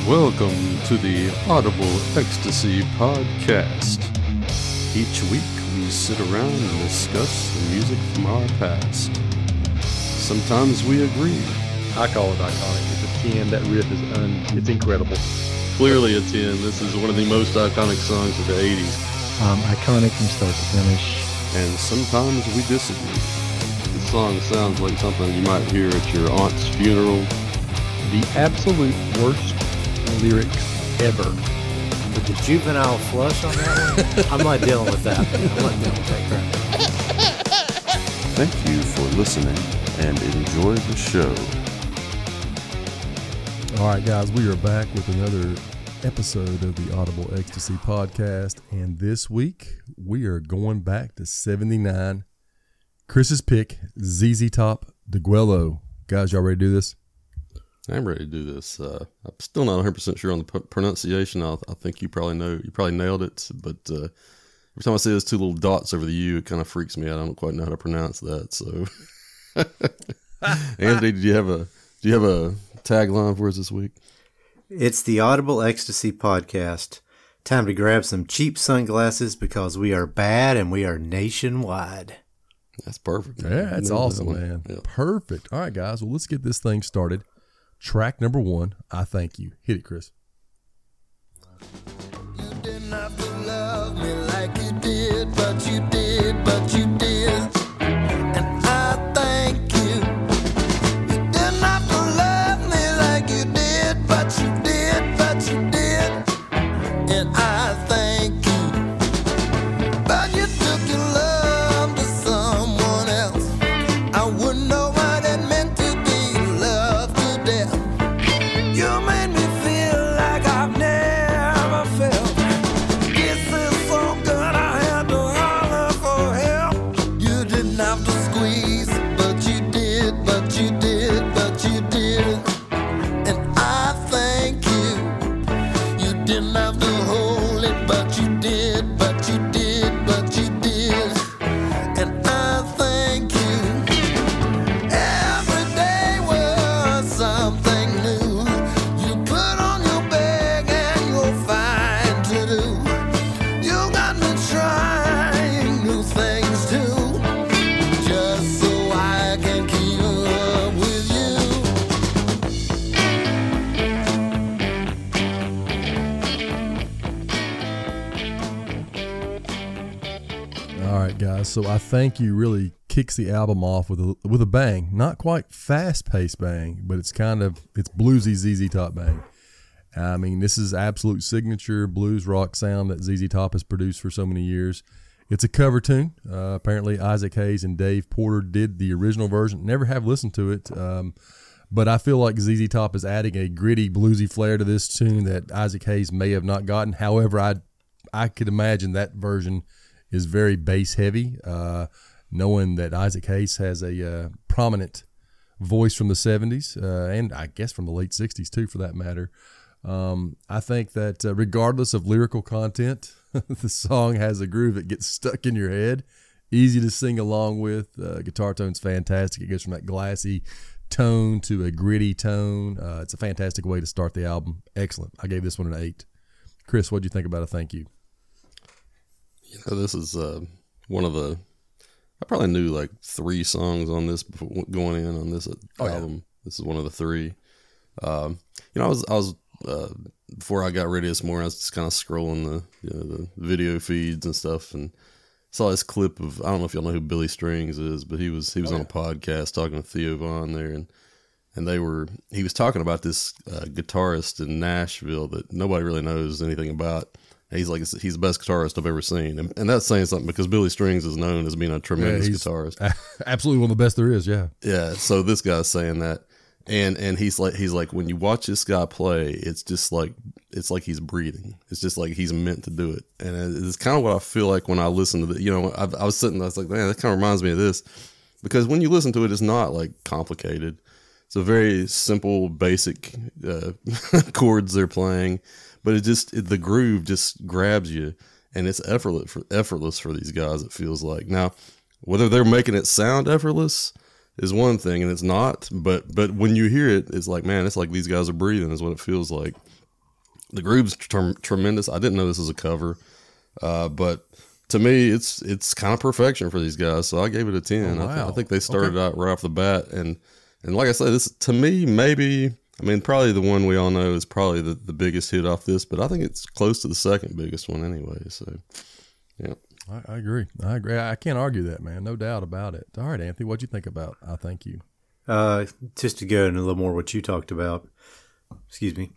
Welcome to the Audible Ecstasy Podcast. Each week we sit around and discuss the music from our past. Sometimes we agree. I call it iconic. It's a 10. That riff is it's incredible. Clearly a 10. This is one of the most iconic songs of the 80s. Iconic from start to finish. And sometimes we disagree. The song sounds like something you might hear at your aunt's funeral. The absolute worst lyric ever. With the juvenile flush on that one, I'm not dealing with that. I'm not dealing with that crap. Thank you for listening and enjoy the show. All right, guys, we are back with another episode of the Audible Ecstasy Podcast, and this week we are going back to 79. Chris's pick, ZZ Top, Degüello. Guys, y'all ready to do this? I'm ready to do this. I'm still not 100% sure on the pronunciation. I think you probably know. You probably nailed it. But every time I see those two little dots over the U, it kind of freaks me out. I don't quite know how to pronounce that. So, Anthony, do you have a tagline for us this week? It's the Audible Ecstasy Podcast. Time to grab some cheap sunglasses because we are bad and we are nationwide. That's perfect. Yeah, that's awesome, man. Yeah. Perfect. All right, guys. Well, let's get this thing started. Track number 1, I Thank You. Hit it, Chris. You didn't have to love me like you did, but you did, but you did. And I thank you. You didn't have to love me like you did, but you did, but you did. And I thank you. But you took your love to someone else. I wouldn't know what it meant to be loved to death. You made me feel like I've never felt. This is so good I had to holler for help. You didn't have to squeeze, but you did, but you did, but you did. And I thank you. You didn't have to hold it, but you did, but you did, but you did. And I thank you. Every day was something new. You put on your bag and you'll find to do. You got me trying new things too, just so I can keep up with you. All right, guys. So I Thank You really kicks the album off with a bang. Not quite fast-paced bang, but it's bluesy ZZ Top bang. I mean, this is absolute signature blues rock sound that ZZ Top has produced for so many years. It's a cover tune. Apparently, Isaac Hayes and Dave Porter did the original version. Never have listened to it, but I feel like ZZ Top is adding a gritty, bluesy flair to this tune that Isaac Hayes may have not gotten. However, I could imagine that version is very bass heavy, knowing that Isaac Hayes has a prominent voice from the 70s, and I guess from the late 60s too, for that matter. I think that regardless of lyrical content, the song has a groove that gets stuck in your head, easy to sing along with. Guitar tone's fantastic. It goes from that glassy tone to a gritty tone. It's a fantastic way to start the album. Excellent. I gave this one an 8. Chris, what'd you think about a Thank You? You know, this is one of the. I probably knew like 3 songs on this before going in on this album. Yeah. This is one of the 3. I was before I got ready this morning, I was just kind of scrolling the video feeds and stuff, and saw this clip of, I don't know if y'all know who Billy Strings is, but he was on a podcast talking to Theo Von there, and he was talking about this guitarist in Nashville that nobody really knows anything about. He's like, he's the best guitarist I've ever seen. And that's saying something because Billy Strings is known as being a tremendous guitarist. Absolutely one of the best there is, yeah. Yeah, so this guy's saying that. And he's like, when you watch this guy play, it's like he's breathing. It's just like he's meant to do it. And it's kind of what I feel like when I listen to the, I was like, man, that kind of reminds me of this. Because when you listen to it, it's not like complicated. It's a very simple, basic chords they're playing. But the groove just grabs you, and it's effortless for these guys, it feels like. Now, whether they're making it sound effortless is one thing, and it's not. But when you hear it, it's like, man, it's like these guys are breathing is what it feels like. The groove's tremendous. I didn't know this was a cover, but to me, it's kind of perfection for these guys. So I gave it a 10. Oh, wow. I think they started out right off the bat, and like I said, this to me maybe. I mean, probably the one we all know is probably the biggest hit off this, but I think it's close to the second biggest one anyway. So, yeah. I agree. I can't argue that, man. No doubt about it. All right, Anthony, what'd you think about I Thank You? Just to go into a little more what you talked about. Excuse me.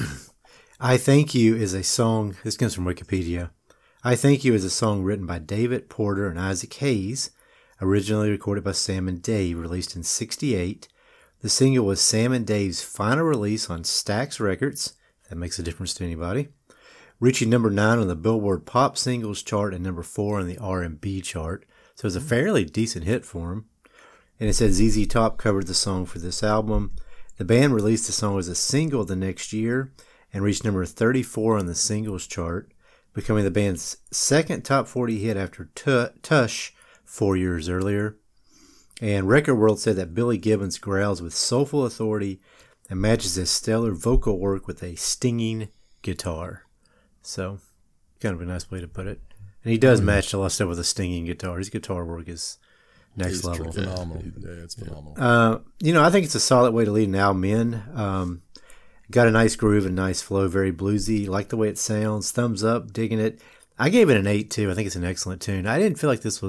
I Thank You is a song. This comes from Wikipedia. I Thank You is a song written by David Porter and Isaac Hayes, originally recorded by Sam and Dave, released in '68. The single was Sam and Dave's final release on Stax Records. That makes a difference to anybody. Reaching number 9 on the Billboard Pop Singles chart and number 4 on the R&B chart. So it was a fairly decent hit for him. And it said ZZ Top covered the song for this album. The band released the song as a single the next year and reached number 34 on the singles chart, becoming the band's second top 40 hit after Tush 4 years earlier. And Record World said that Billy Gibbons growls with soulful authority and matches his stellar vocal work with a stinging guitar. So, kind of a nice way to put it. And he does match a lot of stuff with a stinging guitar. His guitar work is next level. Phenomenal. Yeah, it's phenomenal. I think it's a solid way to lead an album in. Got a nice groove and nice flow, very bluesy. Like the way it sounds. Thumbs up, digging it. I gave it an 8 too. I think it's an excellent tune. I didn't feel like this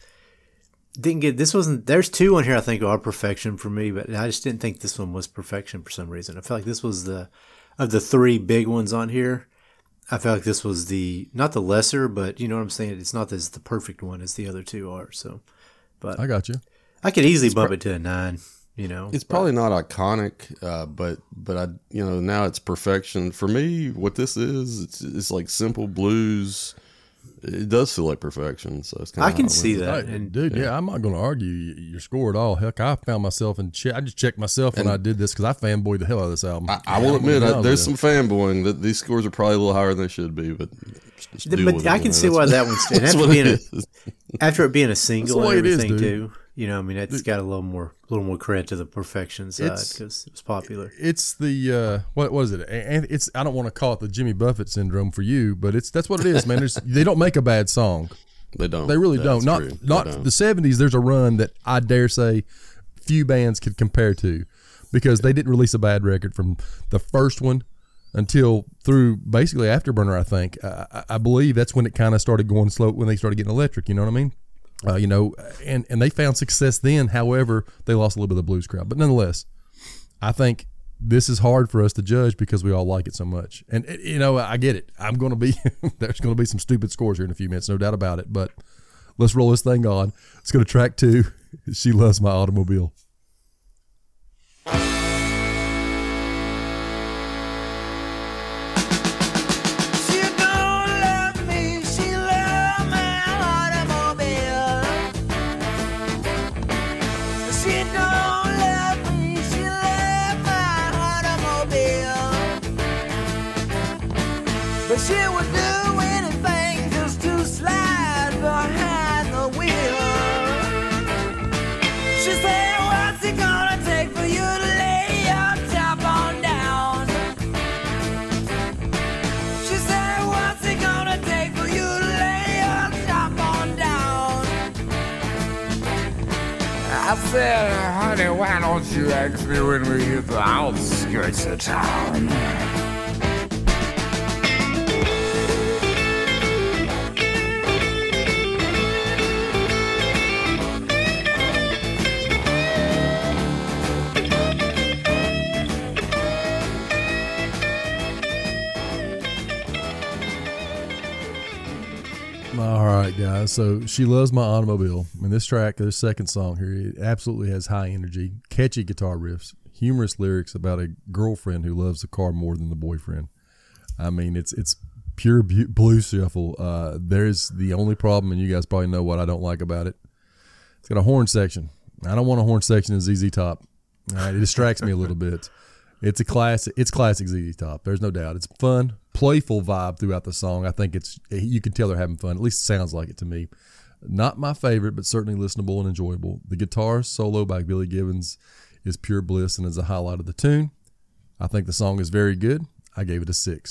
wasn't. There's 2 on here I think are perfection for me, but I just didn't think this one was perfection for some reason. I felt like this was of the 3 big ones on here. I felt like this was not the lesser, but you know what I'm saying? It's not the perfect one as the other 2 are. So, but I got you. I could easily bump it to a 9, It's probably not iconic, but I, now it's perfection. For me, what this is, it's like simple blues. It does feel like perfection. So it's kind I of can see that. And dude, yeah, I'm not going to argue your score at all. Heck, I found myself I just checked myself when I did this because I fanboyed the hell out of this album. I will admit, there's some fanboying that these scores are probably a little higher than they should be, but But I can see why that one's after it being a single and everything too. It's got a little more credit to the perfection side because it was popular. It's the what was it? And it's I don't want to call it the Jimmy Buffett syndrome for you, but that's what it is, man. They don't make a bad song. They don't. They really don't. Not the 70s. There's a run that I dare say few bands could compare to because they didn't release a bad record from the first one until through basically Afterburner. I think I believe that's when it kind of started going slow when they started getting electric. You know what I mean? And they found success then. However, they lost a little bit of the blues crowd. But nonetheless, I think this is hard for us to judge because we all like it so much. And, I get it. I'm going to be – there's going to be some stupid scores here in a few minutes, no doubt about it. But let's roll this thing on. Let's go to track 2. She Loves My Automobile. But she would do anything just to slide behind the wheel. She said, what's it gonna take for you to lay your top on down? She said, what's it gonna take for you to lay your top on down? I said, honey, why don't you ask me when we hit the outskirts of town? All right, guys. So She Loves My Automobile. And this track, this second song here, it absolutely has high energy, catchy guitar riffs, humorous lyrics about a girlfriend who loves the car more than the boyfriend. I mean, it's pure blues shuffle. There's the only problem, and you guys probably know what I don't like about it. It's got a horn section. I don't want a horn section in ZZ Top. It distracts me a little bit. It's a classic. It's classic ZZ Top. There's no doubt. It's fun, playful vibe throughout the song. I think you can tell they're having fun. At least it sounds like it to me. Not my favorite, but certainly listenable and enjoyable. The guitar solo by Billy Gibbons is pure bliss and is a highlight of the tune. I think the song is very good. I gave it a 6.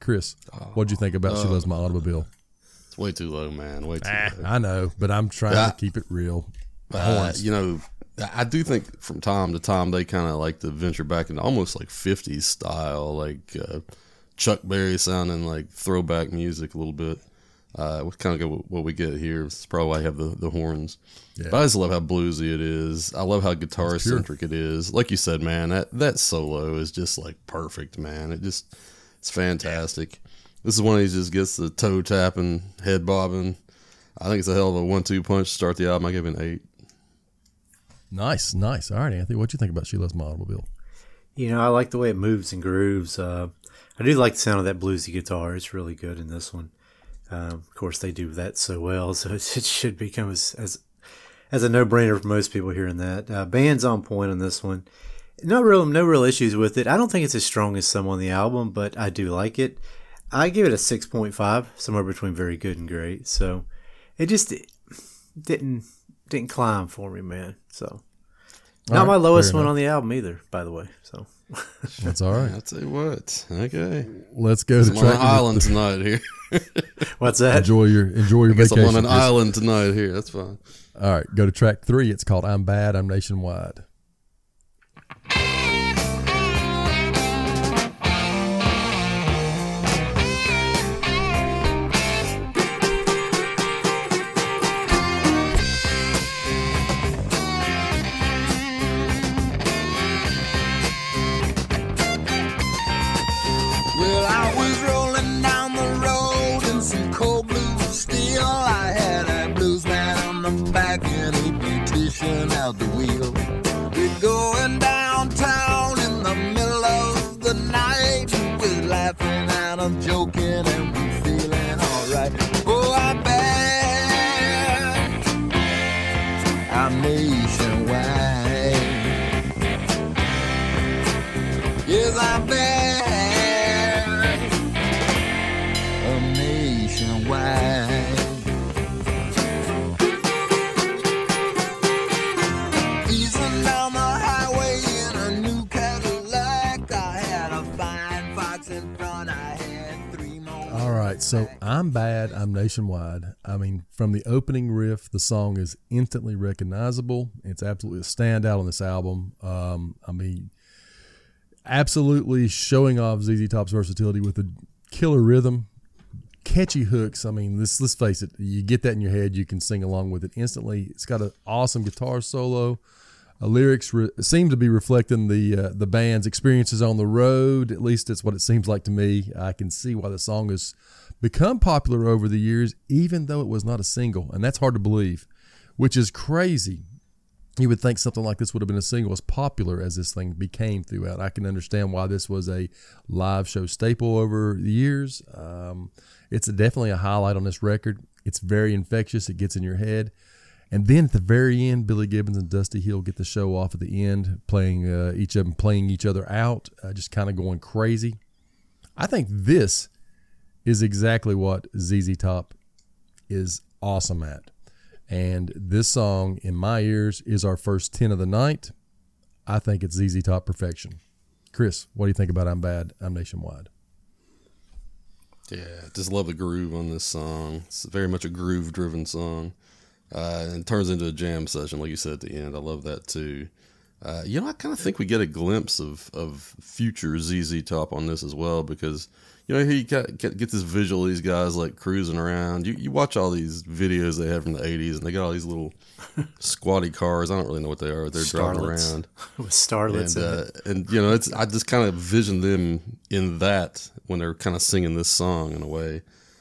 Chris, what'd you think about She Loves My Automobile? It's way too low, man. Way too low. I know, but I'm trying to keep it real. You know, I do think from time to time they kind of like to venture back into almost like 50s style, like Chuck Berry sounding like throwback music a little bit. Kind of what we get here. It's probably why I have the horns. Yeah. But I just love how bluesy it is. I love how guitar centric it is. Like you said, man, that solo is just like perfect, man. It's fantastic. This is one of these just gets the toe tapping, head bobbing. I think it's a hell of a 1-2 punch to start the album. I give it an 8. Nice. All right, Anthony, what do you think about She Loves My Automobile? You know, I like the way it moves and grooves. I do like the sound of that bluesy guitar. It's really good in this one. Of course, they do that so well, so it should become as a no-brainer for most people hearing that. Band's on point on this one. No real issues with it. I don't think it's as strong as some on the album, but I do like it. I give it a 6.5, somewhere between very good and great. So it just didn't climb for me, man. So not my lowest one on the album either, by the way. So that's all right. I'll tell you what. Okay, let's go to track. I'm on an island tonight here. What's that? Enjoy your vacation. I'm on an island tonight here. That's fine. All right, go to track 3. It's called "I'm Bad, I'm Nationwide." Out the wheel, we're going downtown in the middle of the night. We're laughing and I'm joking and we're feeling alright. Oh, I'm bad, I'm nationwide. Yes, I'm bad, I'm nationwide. So I'm Bad, I'm Nationwide. I mean, from the opening riff, the song is instantly recognizable. It's absolutely a standout on this album. I mean, absolutely showing off ZZ Top's versatility with a killer rhythm, catchy hooks. I mean, let's face it, you get that in your head, you can sing along with it instantly. It's got an awesome guitar solo. Lyrics seem to be reflecting the band's experiences on the road. At least it's what it seems like to me. I can see why the song has become popular over the years, even though it was not a single. And that's hard to believe, which is crazy. You would think something like this would have been a single, as popular as this thing became throughout. I can understand why this was a live show staple over the years. It's definitely a highlight on this record. It's very infectious. It gets in your head. And then at the very end, Billy Gibbons and Dusty Hill get the show off at the end, playing each other out, just kind of going crazy. I think this is exactly what ZZ Top is awesome at. And this song, in my ears, is our first 10 of the night. I think it's ZZ Top perfection. Chris, what do you think about I'm Bad, I'm Nationwide? Yeah, just love the groove on this song. It's very much a groove-driven song. And it turns into a jam session, like you said at the end. I love that too. I kind of think we get a glimpse of future ZZ Top on this as well, because he get this visual of these guys like cruising around. You watch all these videos they had from the 80s, and they got all these little squatty cars. I don't really know what they are. They're driving around with starlets and I just kind of vision them in that when they're kind of singing this song in a way.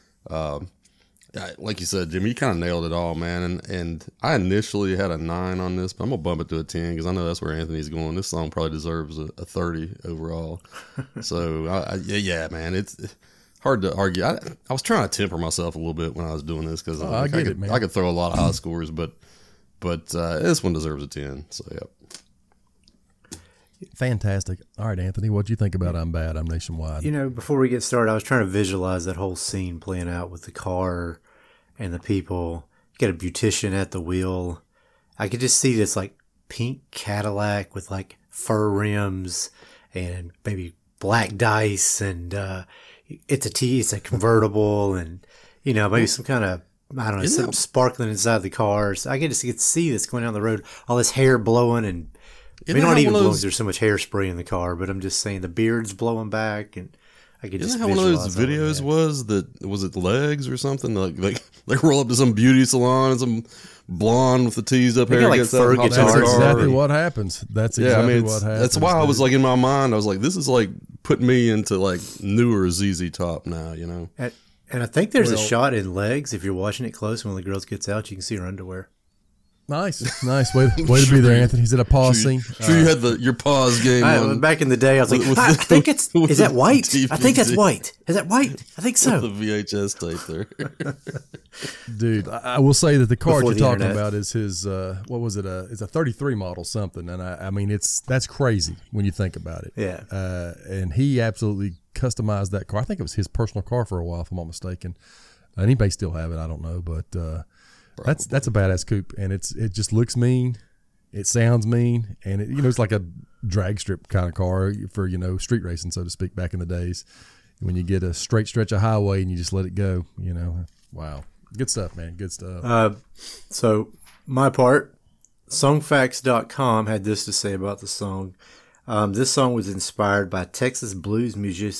Like you said, Jimmy, you kind of nailed it all, man. And I initially had a 9 on this, but I'm going to bump it to a 10 because I know that's where Anthony's going. This song probably deserves a 30 overall. So, yeah, man, it's hard to argue. I was trying to temper myself a little bit when I was doing this because I could throw a lot of high scores, but this one deserves a 10. So, yeah. Fantastic. All right, Anthony, what do you think about I'm Bad, I'm Nationwide? Before we get started, I was trying to visualize that whole scene playing out with the car and the people. You got a beautician at the wheel. I could just see this like pink Cadillac with like fur rims and maybe black dice and it's a convertible, and maybe some kind of, I don't know, something sparkling inside the car. So I get to see this going down the road, all this hair blowing, and I mean, not even blowing. There's so much hairspray in the car, but I'm just saying the beard's blowing back, and I could just. Isn't that one of those videos was it Legs or something? Like they roll up to some beauty salon and some blonde with the teased up hair gets out. That's exactly what happens. That's exactly what happens. That's why I was like, in my mind, I was like, this is like putting me into like newer ZZ Top now, And I think there's a shot in Legs, if you're watching it close, when the girl gets out, you can see her underwear. Nice. Way to be there, Anthony. Is it a pause scene? Sure, you had your pause game on. Back in the day, I was like, I think is that white? I think that's white. Is that white? I think so. The VHS tape there. Dude, I will say that the car you're talking about is his, what was it? It's a 33 model something. And I mean, that's crazy when you think about it. Yeah. And he absolutely customized that car. I think it was his personal car for a while, if I'm not mistaken. And he may still have it. I don't know. But, that's a badass coupe, and it just looks mean, it sounds mean, and it's like a drag strip kind of car for street racing, so to speak, back in the days when you get a straight stretch of highway and you just let it go. Wow, good stuff, man, good stuff. So my part, songfacts.com had this to say about the song. This song was inspired by Texas blues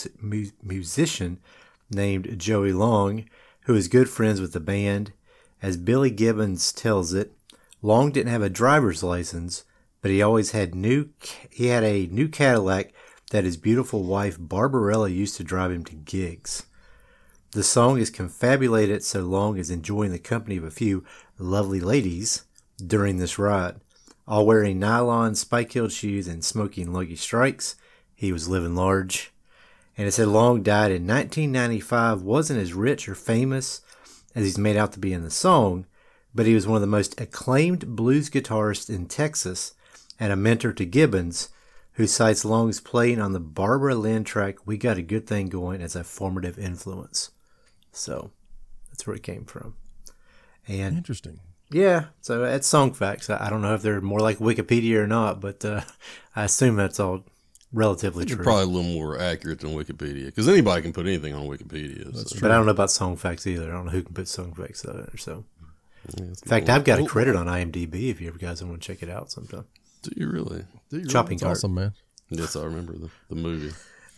musician named Joey Long, who is good friends with the band. As Billy Gibbons tells it, Long didn't have a driver's license, but he always had he had a new Cadillac that his beautiful wife Barbarella used to drive him to gigs. The song is confabulated so Long is enjoying the company of a few lovely ladies during this ride. All wearing nylon spike-heeled shoes and smoking Lucky Strikes, he was living large. And it said Long died in 1995, wasn't as rich or famous as he's made out to be in the song, but he was one of the most acclaimed blues guitarists in Texas and a mentor to Gibbons, who cites Long's playing on the Barbara Lynn track We Got a Good Thing Going as a formative influence. So that's where it came from. And interesting. Yeah, so that's Song Facts. I don't know if they're more like Wikipedia or not, but I assume that's all relatively true. Probably a little more accurate than Wikipedia, because anybody can put anything on Wikipedia. That's true. But I don't know about Song Facts either. I don't know who can put Song Facts there. So, in fact, I've got a credit on IMDb if you guys want to check it out sometime. Do you really? Shopping cart. Awesome, man. Yes, I remember the movie.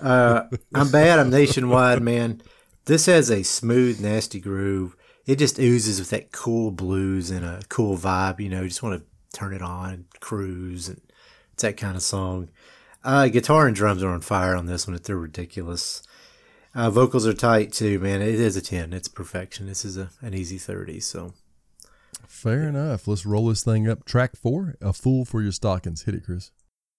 I'm bad. I'm nationwide, man. This has a smooth, nasty groove. It just oozes with that cool blues and a cool vibe. You just want to turn it on and cruise, and it's that kind of song. Guitar and drums are on fire on this one. They're ridiculous. Vocals are tight too, man. It is a 10. It's perfection. This is an easy 30. So fair enough. Let's roll this thing up. Track 4, A Fool for Your Stockings. Hit it, Chris.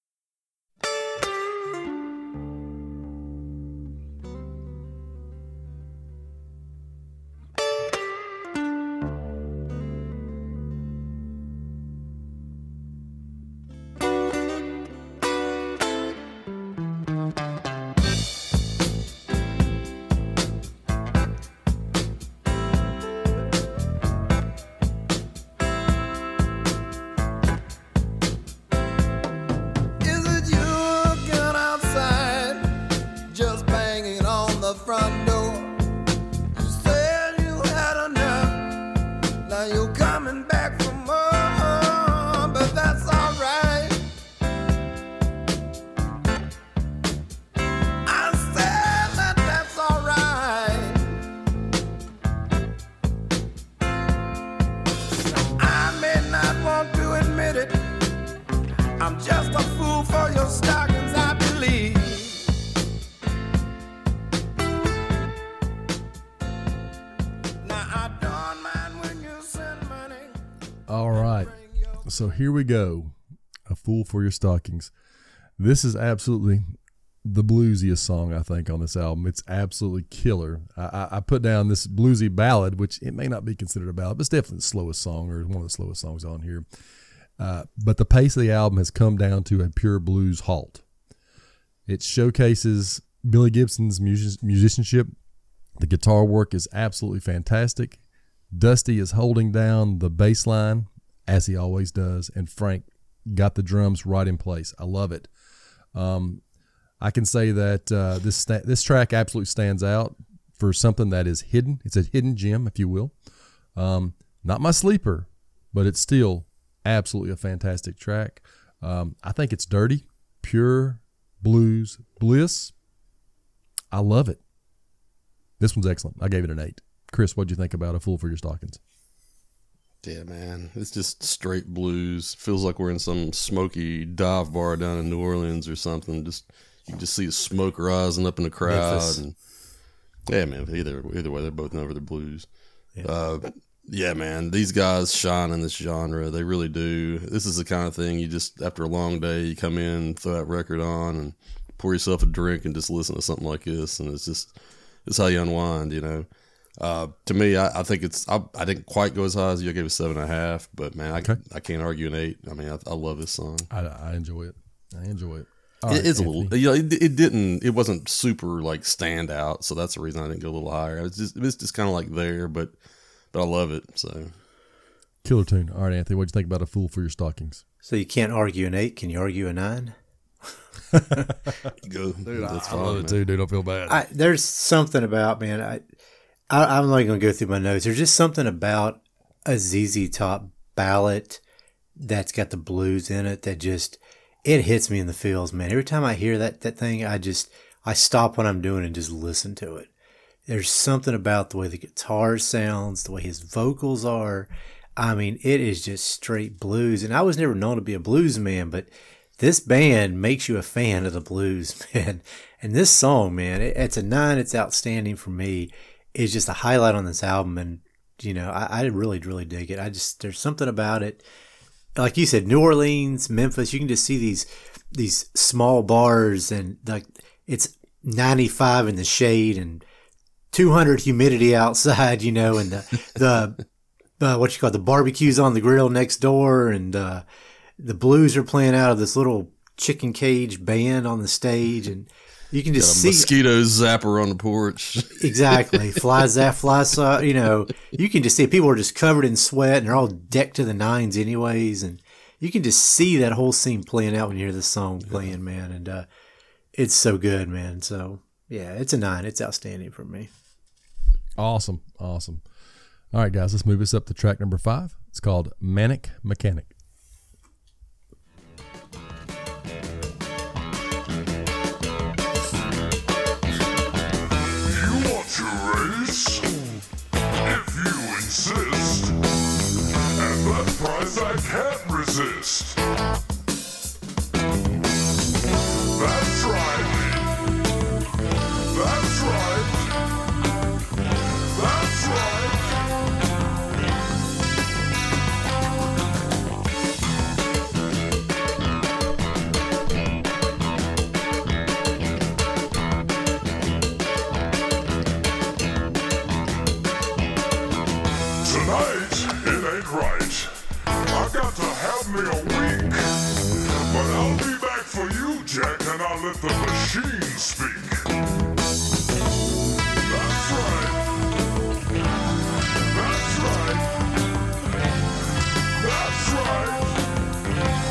So here we go. A Fool for Your Stockings. This is absolutely the bluesiest song, I think, on this album. It's absolutely killer. I put down this bluesy ballad, which it may not be considered a ballad, but it's definitely the slowest song, or one of the slowest songs on here. But the pace of the album has come down to a pure blues halt. It showcases Billy Gibson's musicianship. The guitar work is absolutely fantastic. Dusty is holding down the bass line, as he always does, and Frank got the drums right in place. I love it. I can say that this track absolutely stands out for something that is hidden. It's a hidden gem, if you will. Not my sleeper, but it's still absolutely a fantastic track. I think it's dirty, pure blues bliss. I love it. This one's excellent. I gave it an 8. Chris, what'd you think about A Fool for Your Stockings? Yeah, man. It's just straight blues. Feels like we're in some smoky dive bar down in New Orleans or something. Just you can just see the smoke rising up in the crowd. Memphis. And yeah, man. Either way, they're both over the blues. Yeah, man. These guys shine in this genre. They really do. This is the kind of thing you just, after a long day, you come in, throw that record on, and pour yourself a drink and just listen to something like this. And it's how you unwind, you know. To me, I think I didn't quite go as high as you. I gave it 7.5, but man, I can't argue an 8. I mean, I love this song. I enjoy it. All It right, is a Anthony. little, it wasn't super like stand out. So that's the reason I didn't go a little higher. It's just kind of like there, but I love it. So Killer tune. All right, Anthony, what'd you think about A Fool for Your Stockings? So you can't argue an 8. Can you argue a 9? go. That's I fine, love man. it too, dude. Don't feel bad. There's something about, man, I'm not going to go through my notes. There's just something about a ZZ Top ballad that's got the blues in it that just, it hits me in the feels, man. Every time I hear that thing, I stop what I'm doing and just listen to it. There's something about the way the guitar sounds, the way his vocals are. I mean, it is just straight blues. And I was never known to be a blues man, but this band makes you a fan of the blues, man. And this song, man, it's a 9. It's outstanding for me. It's just a highlight on this album. And, you know, I really, really dig it. There's something about it. Like you said, New Orleans, Memphis, you can just see these small bars, and like it's 95 in the shade and 200 humidity outside, you know, and the the barbecues on the grill next door, and the blues are playing out of this little chicken cage band on the stage, and you can just see mosquito zapper on the porch. exactly fly zap, you know, you can just see people are just covered in sweat and they're all decked to the nines anyways, and you can just see that whole scene playing out when you hear this song playing, man, and it's so good, man. So yeah, it's a 9. It's outstanding for me. Awesome. All right, guys, let's move this up to track number 5. It's called Manic Mechanic. You want to race? If you insist. At that price I can't resist. That's right. That's right. That's right. Tonight, it ain't right. I got to have me a week. But I'll be back for you, Jack, and I'll let the machine speak. That's right. That's right. That's right.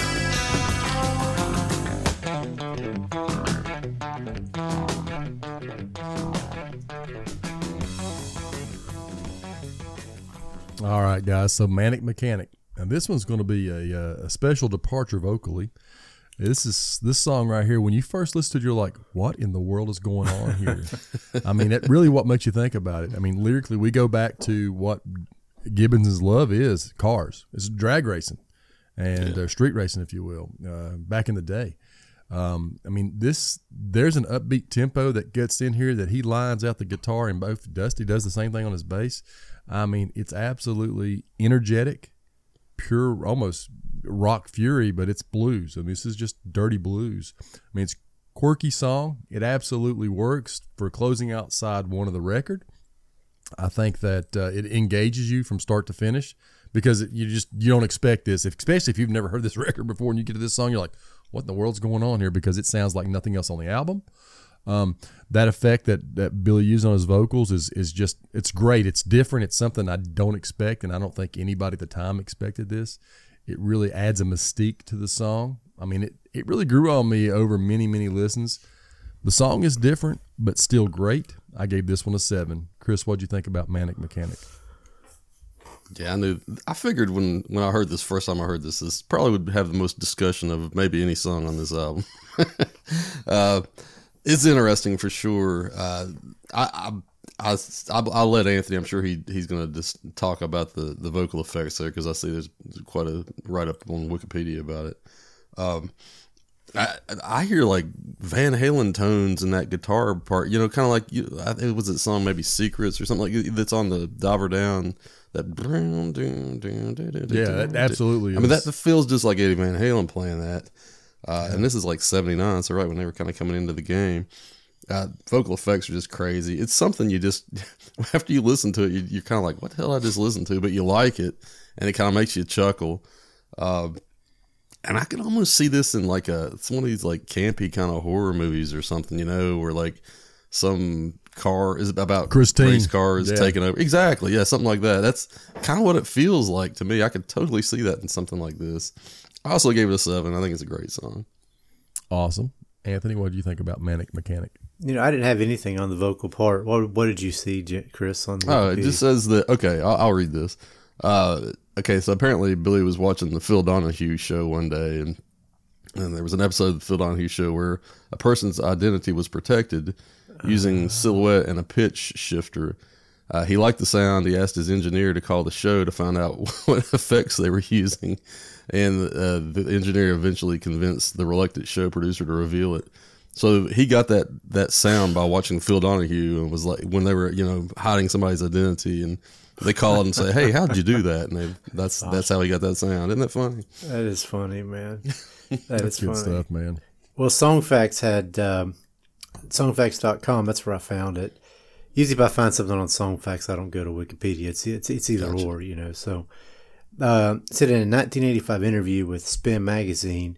All right, guys. So Manic Mechanic. And this one's going to be a special departure vocally. This song right here. When you first listen to it, you're like, "What in the world is going on here?" I mean, it really what makes you think about it. I mean, lyrically, we go back to what Gibbons' love is: cars. It's drag racing and street racing, if you will. Back in the day. I mean, there's an upbeat tempo that gets in here that he lines out the guitar, and both Dusty does the same thing on his bass. I mean, it's absolutely energetic, pure, almost rock fury, but it's blues. I mean, this is just dirty blues. I mean, it's a quirky song. It absolutely works for closing out side 1 of the record. I think that it engages you from start to finish because you don't expect this, especially if you've never heard this record before and you get to this song, you're like, what in the world's going on here? Because it sounds like nothing else on the album. That effect that Billy used on his vocals is just, it's great. It's different. It's something I don't expect, and I don't think anybody at the time expected this. It really adds a mystique to the song. I mean, it really grew on me over many, many listens. The song is different, but still great. I gave this one a 7. Chris, what'd you think about Manic Mechanic? Yeah, I figured when I heard this first time I heard this probably would have the most discussion of maybe any song on this album. It's interesting for sure. I'll let Anthony. I'm sure he's going to just talk about the vocal effects there, because I see there's quite a write up on Wikipedia about it. I hear like Van Halen tones in that guitar part. Kind of like it was that song maybe Secrets or something like that's on the Diver Down. That that absolutely is. I mean, that feels just like Eddie Van Halen playing that. And this is like 79, so right when they were kind of coming into the game. Vocal effects are just crazy. It's something you just, after you listen to it, you're kind of like, what the hell I just listened to? But you like it, and it kind of makes you chuckle. And I can almost see this in like it's one of these like campy kind of horror movies or something, where like some car is about Christine. Race cars taking over. Exactly. Yeah, something like that. That's kind of what it feels like to me. I could totally see that in something like this. I also gave it a 7. I think it's a great song. Awesome. Anthony, what did you think about Manic Mechanic? I didn't have anything on the vocal part. What did you see, Chris? On the it just says that. Okay, I'll read this. Okay, so apparently Billy was watching the Phil Donahue show one day, and there was an episode of the Phil Donahue show where a person's identity was protected using silhouette and a pitch shifter. He liked the sound. He asked his engineer to call the show to find out what effects they were using, and the engineer eventually convinced the reluctant show producer to reveal it. So he got that sound by watching Phil Donahue, and was like, when they were hiding somebody's identity, and they called and say, "Hey, how'd you do that?" And that's how he got that sound. Isn't that funny? That is funny, man. That's good funny stuff, man. Well, Songfacts had songfacts.com. That's where I found it. Usually, if I find something on Songfacts, I don't go to Wikipedia. It's either or, So, said in a 1985 interview with Spin Magazine,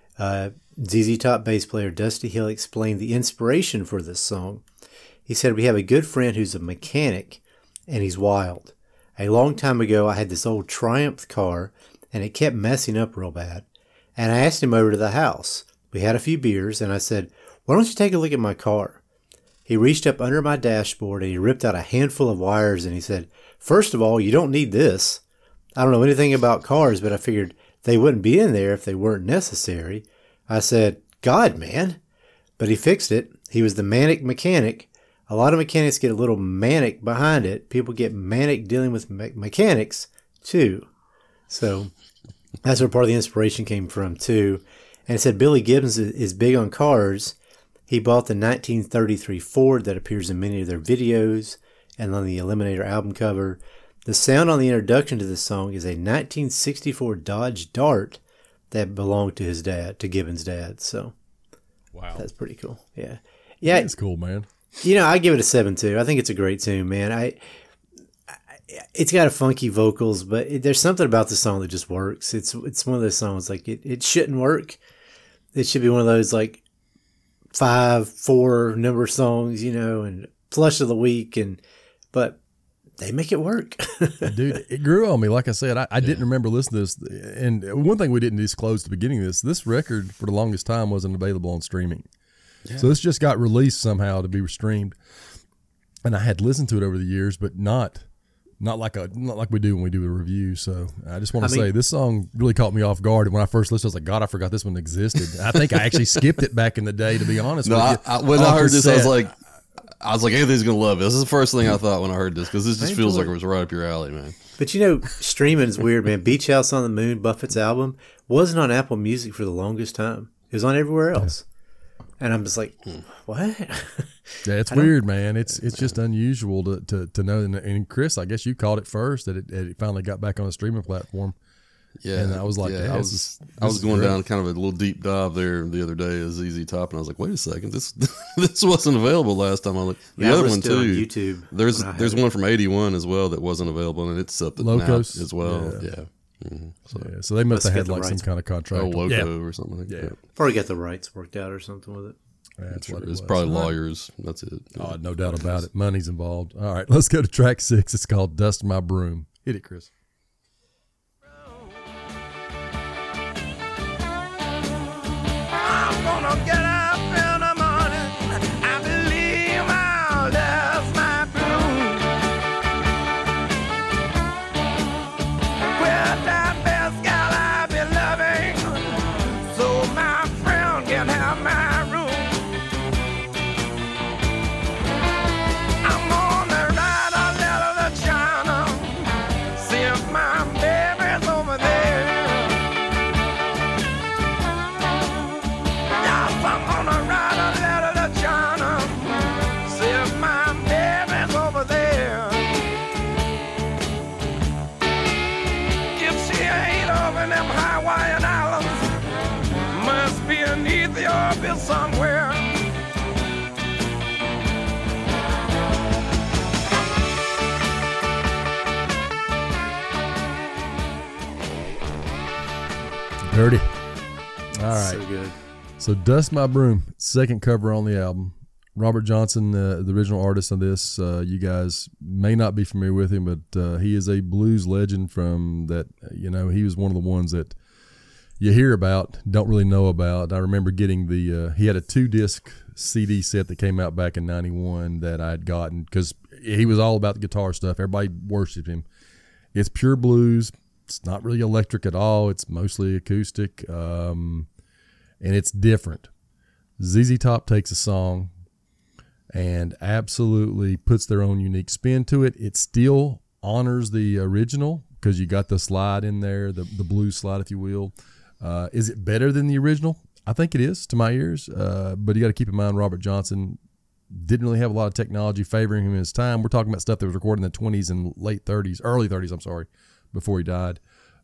ZZ Top bass player Dusty Hill explained the inspiration for this song. He said, "We have a good friend who's a mechanic, and he's wild. A long time ago, I had this old Triumph car, and it kept messing up real bad. And I asked him over to the house. We had a few beers, and I said, 'Why don't you take a look at my car?' He reached up under my dashboard, and he ripped out a handful of wires, and he said, 'First of all, you don't need this.' I don't know anything about cars, but I figured they wouldn't be in there if they weren't necessary. I said, 'God, man.' But he fixed it. He was the Manic Mechanic. A lot of mechanics get a little manic behind it. People get manic dealing with mechanics, too." So that's where part of the inspiration came from, too. And it said Billy Gibbons is big on cars. He bought the 1933 Ford that appears in many of their videos and on the Eliminator album cover. The sound on the introduction to this song is a 1964 Dodge Dart that belonged to his dad, to Gibbons' dad. So, wow, that's pretty cool. Yeah, yeah, it's cool, man. I give it a 7 too. I think it's a great tune, man. It's got a funky vocals, but there's something about the song that just works. It's one of those songs like it shouldn't work. It should be one of those like 5-4 number songs, and flush of the week, but they make it work. Dude, it grew on me. Like I said, I didn't remember listening to this. And one thing we didn't disclose at the beginning of this record for the longest time wasn't available on streaming. Yeah. So this just got released somehow to be streamed. And I had listened to it over the years, but not like we do when we do a review. So I just want to say this song really caught me off guard. And when I first listened, I was like, God, I forgot this one existed. I think I actually skipped it back in the day, to be honest with you. When I heard this, I was like, Anthony's going to love it. This is the first thing I thought when I heard this, because this just feels like it was right up your alley, man. But streaming is weird, man. Beach House on the Moon, Buffett's album, wasn't on Apple Music for the longest time. It was on everywhere else. And I'm just like, what? Yeah, it's weird, man. It's just unusual to know. And Chris, I guess you caught it first that it finally got back on a streaming platform. Yeah, and I was like, I was going down kind of a little deep dive there the other day as ZZ Top, and I was like, wait a second, this wasn't available last time I looked. The other one too, on YouTube. There's one from '81 as well that wasn't available, and it's up Locos as well. Yeah. Mm-hmm. So they must have had like some kind of contract. Loco or something like that. Probably got the rights worked out or something with it. That's what it was. was. Probably lawyers. That's it. Oh, no doubt about it. Money's involved. All right, let's go to track 6. It's called Dust My Broom. Hit it, Chris. Dirty. All right. So good. So Dust My Broom, second cover on the album. Robert Johnson, the original artist on this, you guys may not be familiar with him, but he is a blues legend from that, he was one of the ones that you hear about, don't really know about. I remember getting he had a 2-disc CD set that came out back in 91 that I'd gotten because he was all about the guitar stuff. Everybody worshiped him. It's pure blues. It's not really electric at all. It's mostly acoustic, and it's different. ZZ Top takes a song and absolutely puts their own unique spin to it. It still honors the original because you got the slide in there, the blues slide, if you will. Is it better than the original? I think it is to my ears, but you got to keep in mind Robert Johnson didn't really have a lot of technology favoring him in his time. We're talking about stuff that was recorded in the 20s and early 30s, before he died.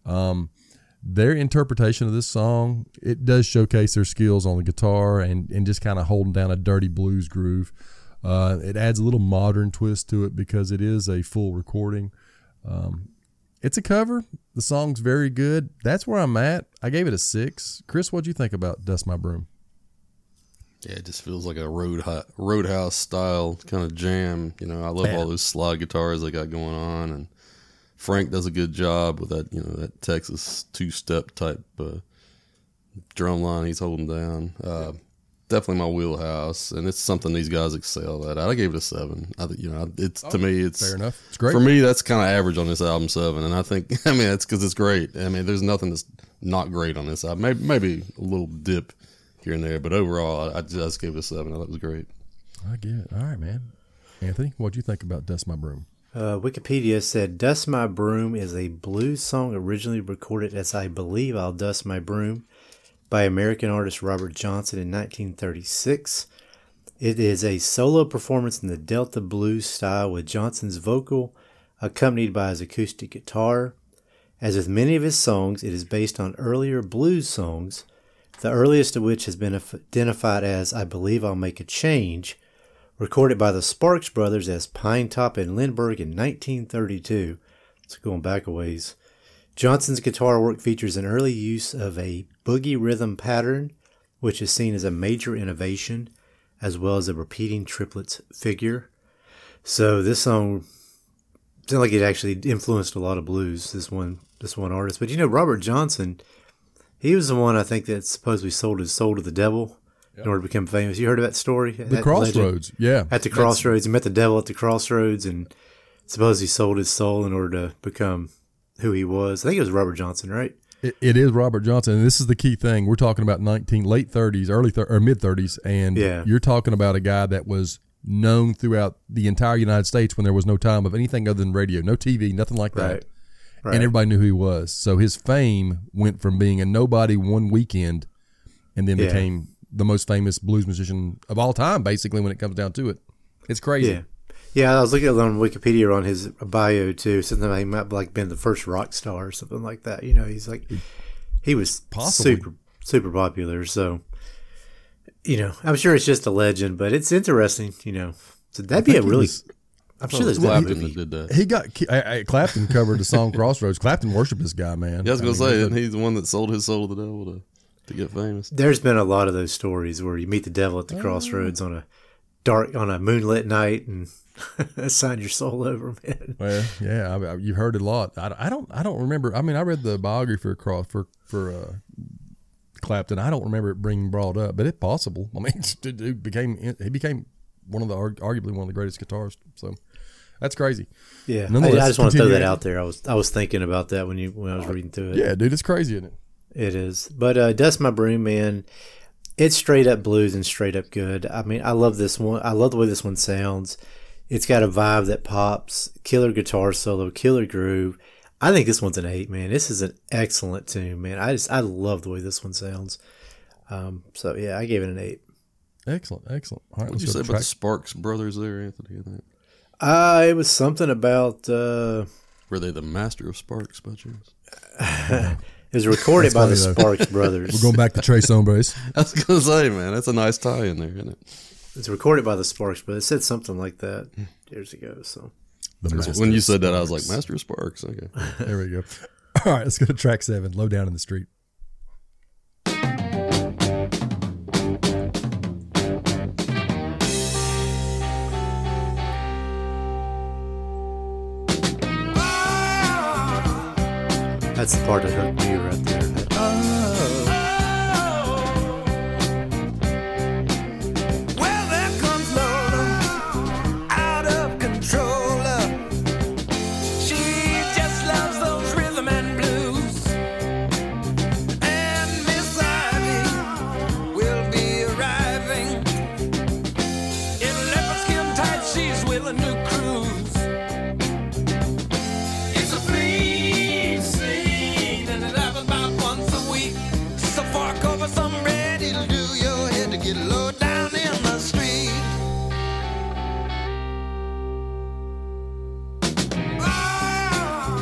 Their interpretation of this song, it does showcase their skills on the guitar and just kind of holding down a dirty blues groove. It adds a little modern twist to it because it is a full recording. It's a cover. The song's very good. That's where I'm at. I gave it a 6. Chris, what'd you think about Dust My Broom? Yeah, it just feels like a Roadhouse style kind of jam. I love all those slide guitars they got going on, and Frank does a good job with that, that Texas 2-step type drum line he's holding down. Definitely my wheelhouse, and it's something these guys excel at. I gave it a 7. To me, it's fair enough. It's great for me. That's kind of average on this album, 7, and I think it's because it's great. There's nothing that's not great on this album. Maybe a little dip here and there, but overall, I just gave it a 7. I thought it was great. I get it. All right, man. Anthony, what'd you think about Dust My Broom? Wikipedia said Dust My Broom is a blues song originally recorded as I Believe I'll Dust My Broom by American artist Robert Johnson in 1936. It is a solo performance in the Delta blues style with Johnson's vocal accompanied by his acoustic guitar. As with many of his songs, it is based on earlier blues songs, the earliest of which has been identified as I Believe I'll Make a Change, recorded by the Sparks Brothers as Pine Top and Lindbergh in 1932. It's going back a ways. Johnson's guitar work features an early use of a boogie rhythm pattern, which is seen as a major innovation, as well as a repeating triplets figure. So this song sounds like it actually influenced a lot of blues, this one artist. But Robert Johnson, he was the one I think that supposedly sold his soul to the devil in order to become famous. You heard of that story? The Crossroads, yeah. At the Crossroads. He met the devil at the Crossroads and supposedly sold his soul in order to become who he was. I think it was Robert Johnson, right? It is Robert Johnson, and this is the key thing. We're talking about late 30s, or mid 30s, and you're talking about a guy that was known throughout the entire United States when there was no time of anything other than radio, no TV, nothing like that. Right. And everybody knew who he was. So his fame went from being a nobody one weekend and then became the most famous blues musician of all time, basically, when it comes down to it. It's crazy. Yeah. Yeah, I was looking on Wikipedia on his bio too. Something like he might have been the first rock star or something like that. He's like, he was super, super popular. So, I'm sure it's just a legend, but it's interesting. So that'd be a really. I'm sure there's Clapton that did that. He got Clapton covered the song Crossroads. Clapton worshipped this guy, man. Yeah, I was gonna say, isn't he the one that sold his soul to the devil to get famous? There's been a lot of those stories where you meet the devil at the crossroads on a moonlit night and sign your soul over, man. Well, yeah, you've heard it a lot. I don't remember. I read the biography for Clapton. I don't remember it being brought up, but it's possible. He became one of the arguably one of the greatest guitarists. So that's crazy. Yeah, I just want to throw that out there. I was thinking about that when I was reading through it. Yeah, dude, it's crazy, isn't it? It is. But Dust My Broom, man, it's straight up blues and straight up good. I love this one. I love the way this one sounds. It's got a vibe that pops, killer guitar solo, killer groove. I think this one's an 8, man. This is an excellent tune, man. I love the way this one sounds. So yeah, I gave it an 8. Excellent. All right, what did you say about the Sparks Brothers there, Anthony? It was something about. Were they the master of Sparks by chance? It was recorded by the Sparks Brothers. We're going back to Tres Hombres. I was going to say, man, that's a nice tie in there, isn't it? It's recorded by the Sparks Brothers. It said something like that years ago. So when you said that, I was like, Master of Sparks. Okay. There we go. All right, let's go to track 7, Low Down in the Street. That's the part that hooked me right there. Well, there comes Lola, out of control. She just loves those rhythm and blues. And Miss Ivy will be arriving in leopard skin tight. She's with a new cruise. It's a free scene, and it happens about once a week. Just a fork over some bread, it'll do your head to get low down in the street. Oh,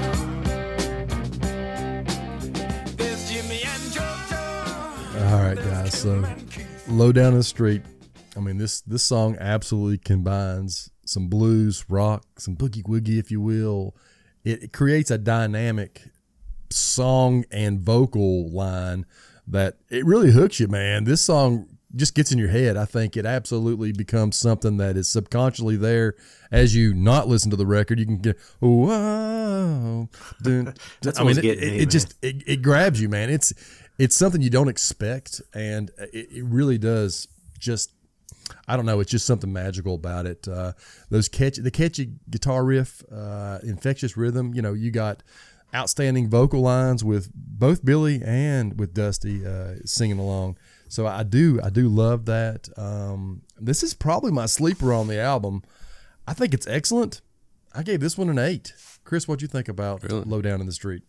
there's Jimmy and JoJo. All right, guys. So, Low Down the Street. I mean, this song absolutely combines some blues, rock, some boogie woogie, if you will. It creates a dynamic song and vocal line that it really hooks you, man. This song just gets in your head. I think it absolutely becomes something that is subconsciously there as you not listen to the record. You can get, whoa. That's I mean, what's getting me, it just it grabs you, man. It's something you don't expect, and it really does just, I don't know, it's just something magical about it. The catchy guitar riff, infectious rhythm. You know, you got outstanding vocal lines with both Billy and with Dusty singing along. So I do love that. This is probably my sleeper on the album. I think it's excellent. I gave this one an 8. Chris, what'd you think about Low Down in the Street?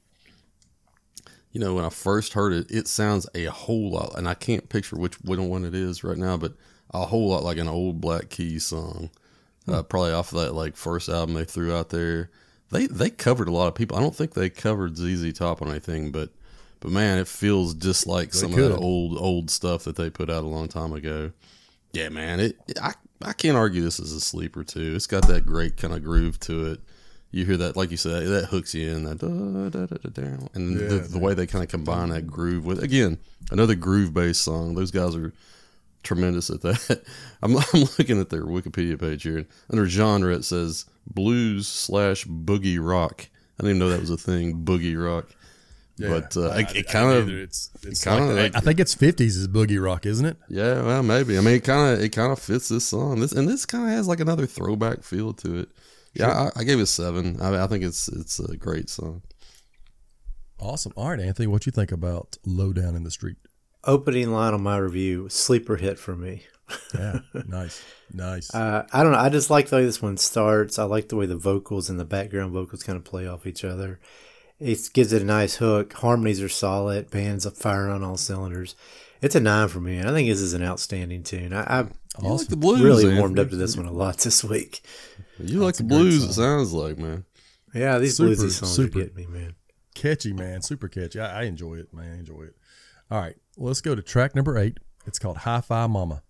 You know, when I first heard it, it sounds a whole lot, and I can't picture which one it is right now, but a whole lot like an old Black Keys song, probably off of that like first album they threw out there. They covered a lot of people. I don't think they covered ZZ Top on anything, but man, it feels just like some of that old stuff that they put out a long time ago. Yeah, man, I can't argue this is a sleeper too. It's got that great kind of groove to it. You hear that, like you said, that hooks you in. That and the way they kind of combine that groove with, again, another groove-based song. Those guys are tremendous at that. I'm looking at their Wikipedia page here. Under genre, it says blues/boogie rock. I didn't even know that was a thing, boogie rock. Yeah, but it kind of, it's kind of. Like, I think it's 50s is boogie rock, isn't it? Yeah, well, maybe. I mean, it kind of fits this song. This kind of has like another throwback feel to it. Yeah, I gave it 7. I think it's a great song. Awesome. All right, Anthony, what you think about Low Down in the Street? Opening line on my review, sleeper hit for me. Yeah, nice. I don't know. I just like the way this one starts. I like the way the vocals and the background vocals kind of play off each other. It gives it a nice hook. Harmonies are solid. Band's up firing on all cylinders. It's a 9 for me. And I think this is an outstanding tune. I like the blues, really warmed up to this one a lot this week. You like the blues, it sounds like, man. Yeah, these bluesy songs are getting me, man. Catchy, man. Super catchy. I enjoy it, man. I enjoy it. All right, let's go to track number 8. It's called Hi-Fi Mama.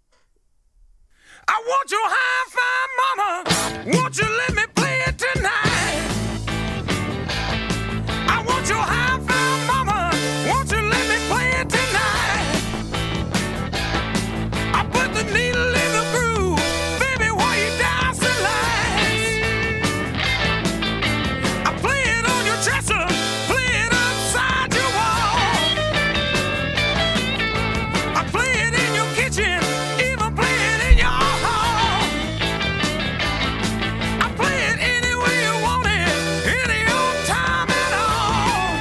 I want your hi-fi mama. Won't you let me play it tonight? I want your hi-fi mama. Won't you let me play it tonight? I put the needle in the groove, baby, while you dance the lights. I play it on your dresser, play it upside your wall. I play it in your kitchen, even play it in your hall. I play it any way you want it, any old time at all.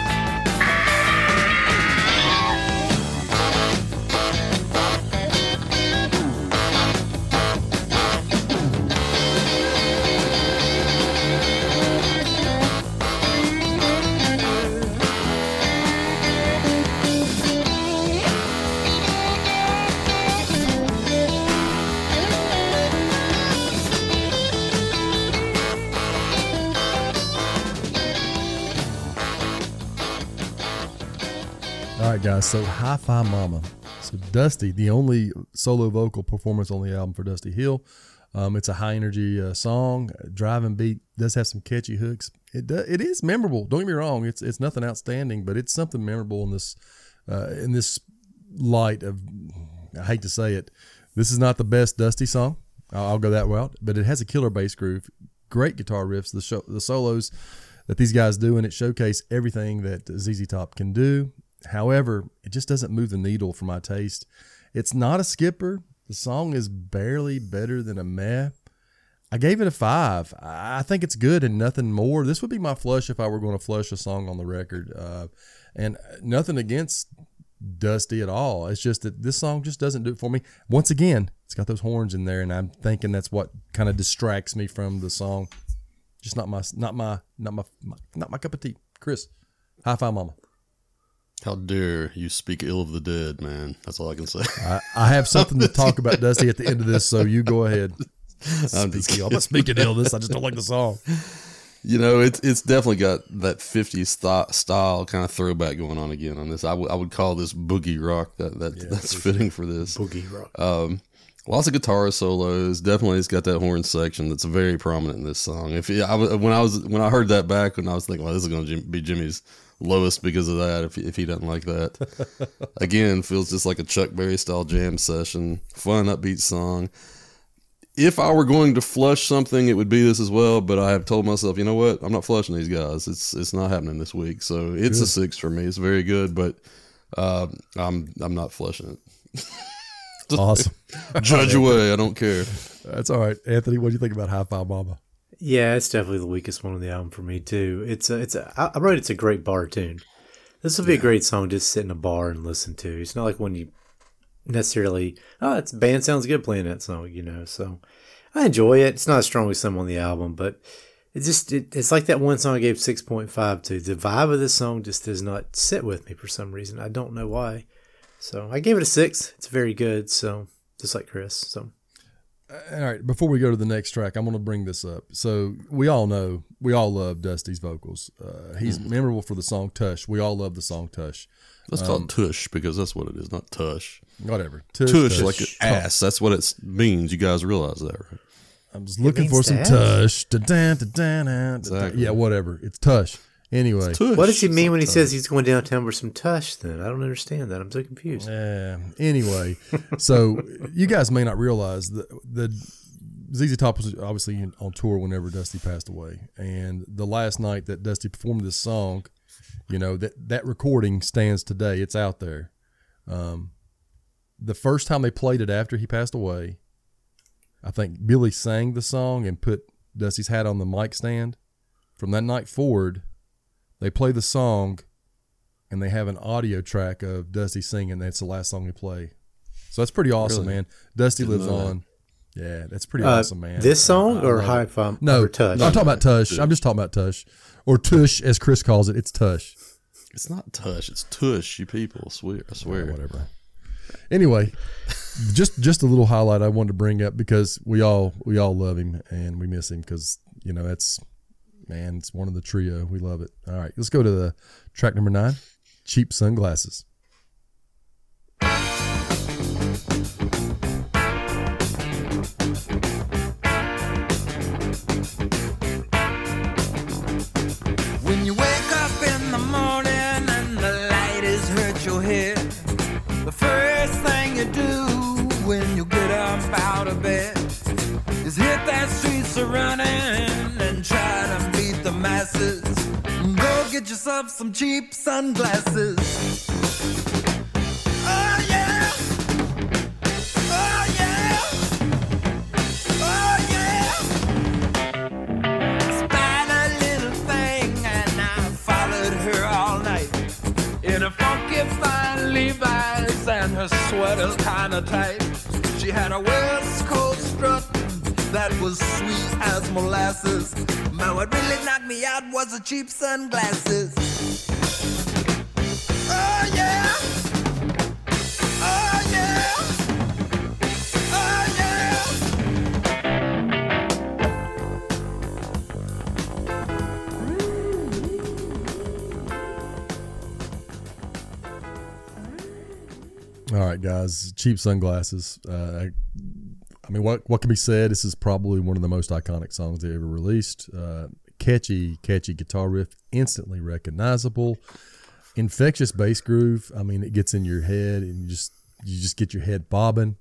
All right, guys. So Hi-Fi Mama. So Dusty, the only solo vocal performance on the album for Dusty Hill. It's a high energy song, driving beat. Does have some catchy hooks. It is memorable. Don't get me wrong. It's nothing outstanding, but it's something memorable in this light of. I hate to say it. This is not the best Dusty song. I'll go that route, but it has a killer bass groove, great guitar riffs. The solos. that these guys do, and it showcased everything that ZZ Top can do. However, it just doesn't move the needle for my taste. It's not a skipper. The song is barely better than a meh. I gave it a 5. I think it's good and nothing more. This would be my flush if I were going to flush a song on the record. And nothing against Dusty at all. It's just that this song just doesn't do it for me. Once again, it's got those horns in there, and I'm thinking that's what kind of distracts me from the song. Just not my cup of tea. Chris, high five, mama. How dare you speak ill of the dead, man? That's all I can say. I have something to talk about, Dusty, at the end of this, so you go ahead. I'm not speaking ill of this. I just don't like the song. You know, it's definitely got that 50s style kind of throwback going on again on this. I would call this boogie rock. That's fitting for this. Boogie rock. Lots of guitar solos. Definitely, it's got that horn section that's very prominent in this song. When I heard that back, when I was thinking, well, this is going to be Jimmy's lowest because of that. If he doesn't like that, again, feels just like a Chuck Berry style jam session. Fun, upbeat song. If I were going to flush something, it would be this as well. But I have told myself, you know what? I'm not flushing these guys. It's not happening this week. So it's a 6 for me. It's very good, but I'm not flushing it. Awesome. Judge away. I don't care. That's all right, Anthony. What do you think about High Five Mama? Yeah, it's definitely the weakest one on the album for me too. I wrote it's a great bar tune. This would be a great song just sit in a bar and listen to. It's not like when you necessarily, it's band sounds good playing that song, So I enjoy it. It's not as strong as some on the album, but it's like that one song I gave 6.5 to. The vibe of this song just does not sit with me for some reason. I don't know why. So I gave it a 6. It's very good. So just like Chris. So. All right. Before we go to the next track, I'm going to bring this up. So we all love Dusty's vocals. He's memorable for the song Tush. We all love the song Tush. Let's call it Tush because that's what it is, not Tush. Whatever. Tush like an ass. That's what it means. You guys realize that, right? I'm just looking for some Tush. Exactly. Yeah, whatever. It's Tush. Anyway. Tush. What does he mean when he says he's going downtown for some Tush then? I don't understand that. I'm so confused. Anyway, so you guys may not realize that the ZZ Top was obviously on tour whenever Dusty passed away. And the last night that Dusty performed this song, that recording stands today. It's out there. The first time they played it after he passed away, I think Billy sang the song and put Dusty's hat on the mic stand. From that night forward, they play the song and they have an audio track of Dusty singing. That's the last song they play. So that's pretty awesome, Really? man. Dusty lives on. Yeah, that's pretty awesome, man. This song or love High it. Five? No, or Tush? I'm talking about Tush. I'm just talking about Tush. Or Tush, as Chris calls it. It's Tush. It's not Tush. It's Tush, you people. I swear. Whatever. Anyway, just a little highlight I wanted to bring up because we all love him and we miss him because, it's one of the trio. We love it. All right, let's go to the track number 9, Cheap Sunglasses. When you wake up in the morning and the light has hurt your head, the first thing you do when you get up out of bed is hit that streets a running and try to beat the masses. Go get yourself some cheap sunglasses. Oh yeah, oh yeah, oh yeah. Spied a little thing and I followed her all night in a funky fine Levi's and her sweater's kinda tight. She had a West Coast strut that was sweet as molasses. Man, what really knocked me out was the cheap sunglasses. Oh yeah, oh yeah, oh yeah. All right, guys, Cheap Sunglasses. What can be said? This is probably one of the most iconic songs they ever released. Catchy guitar riff, instantly recognizable. Infectious bass groove. It gets in your head and you just get your head bobbing.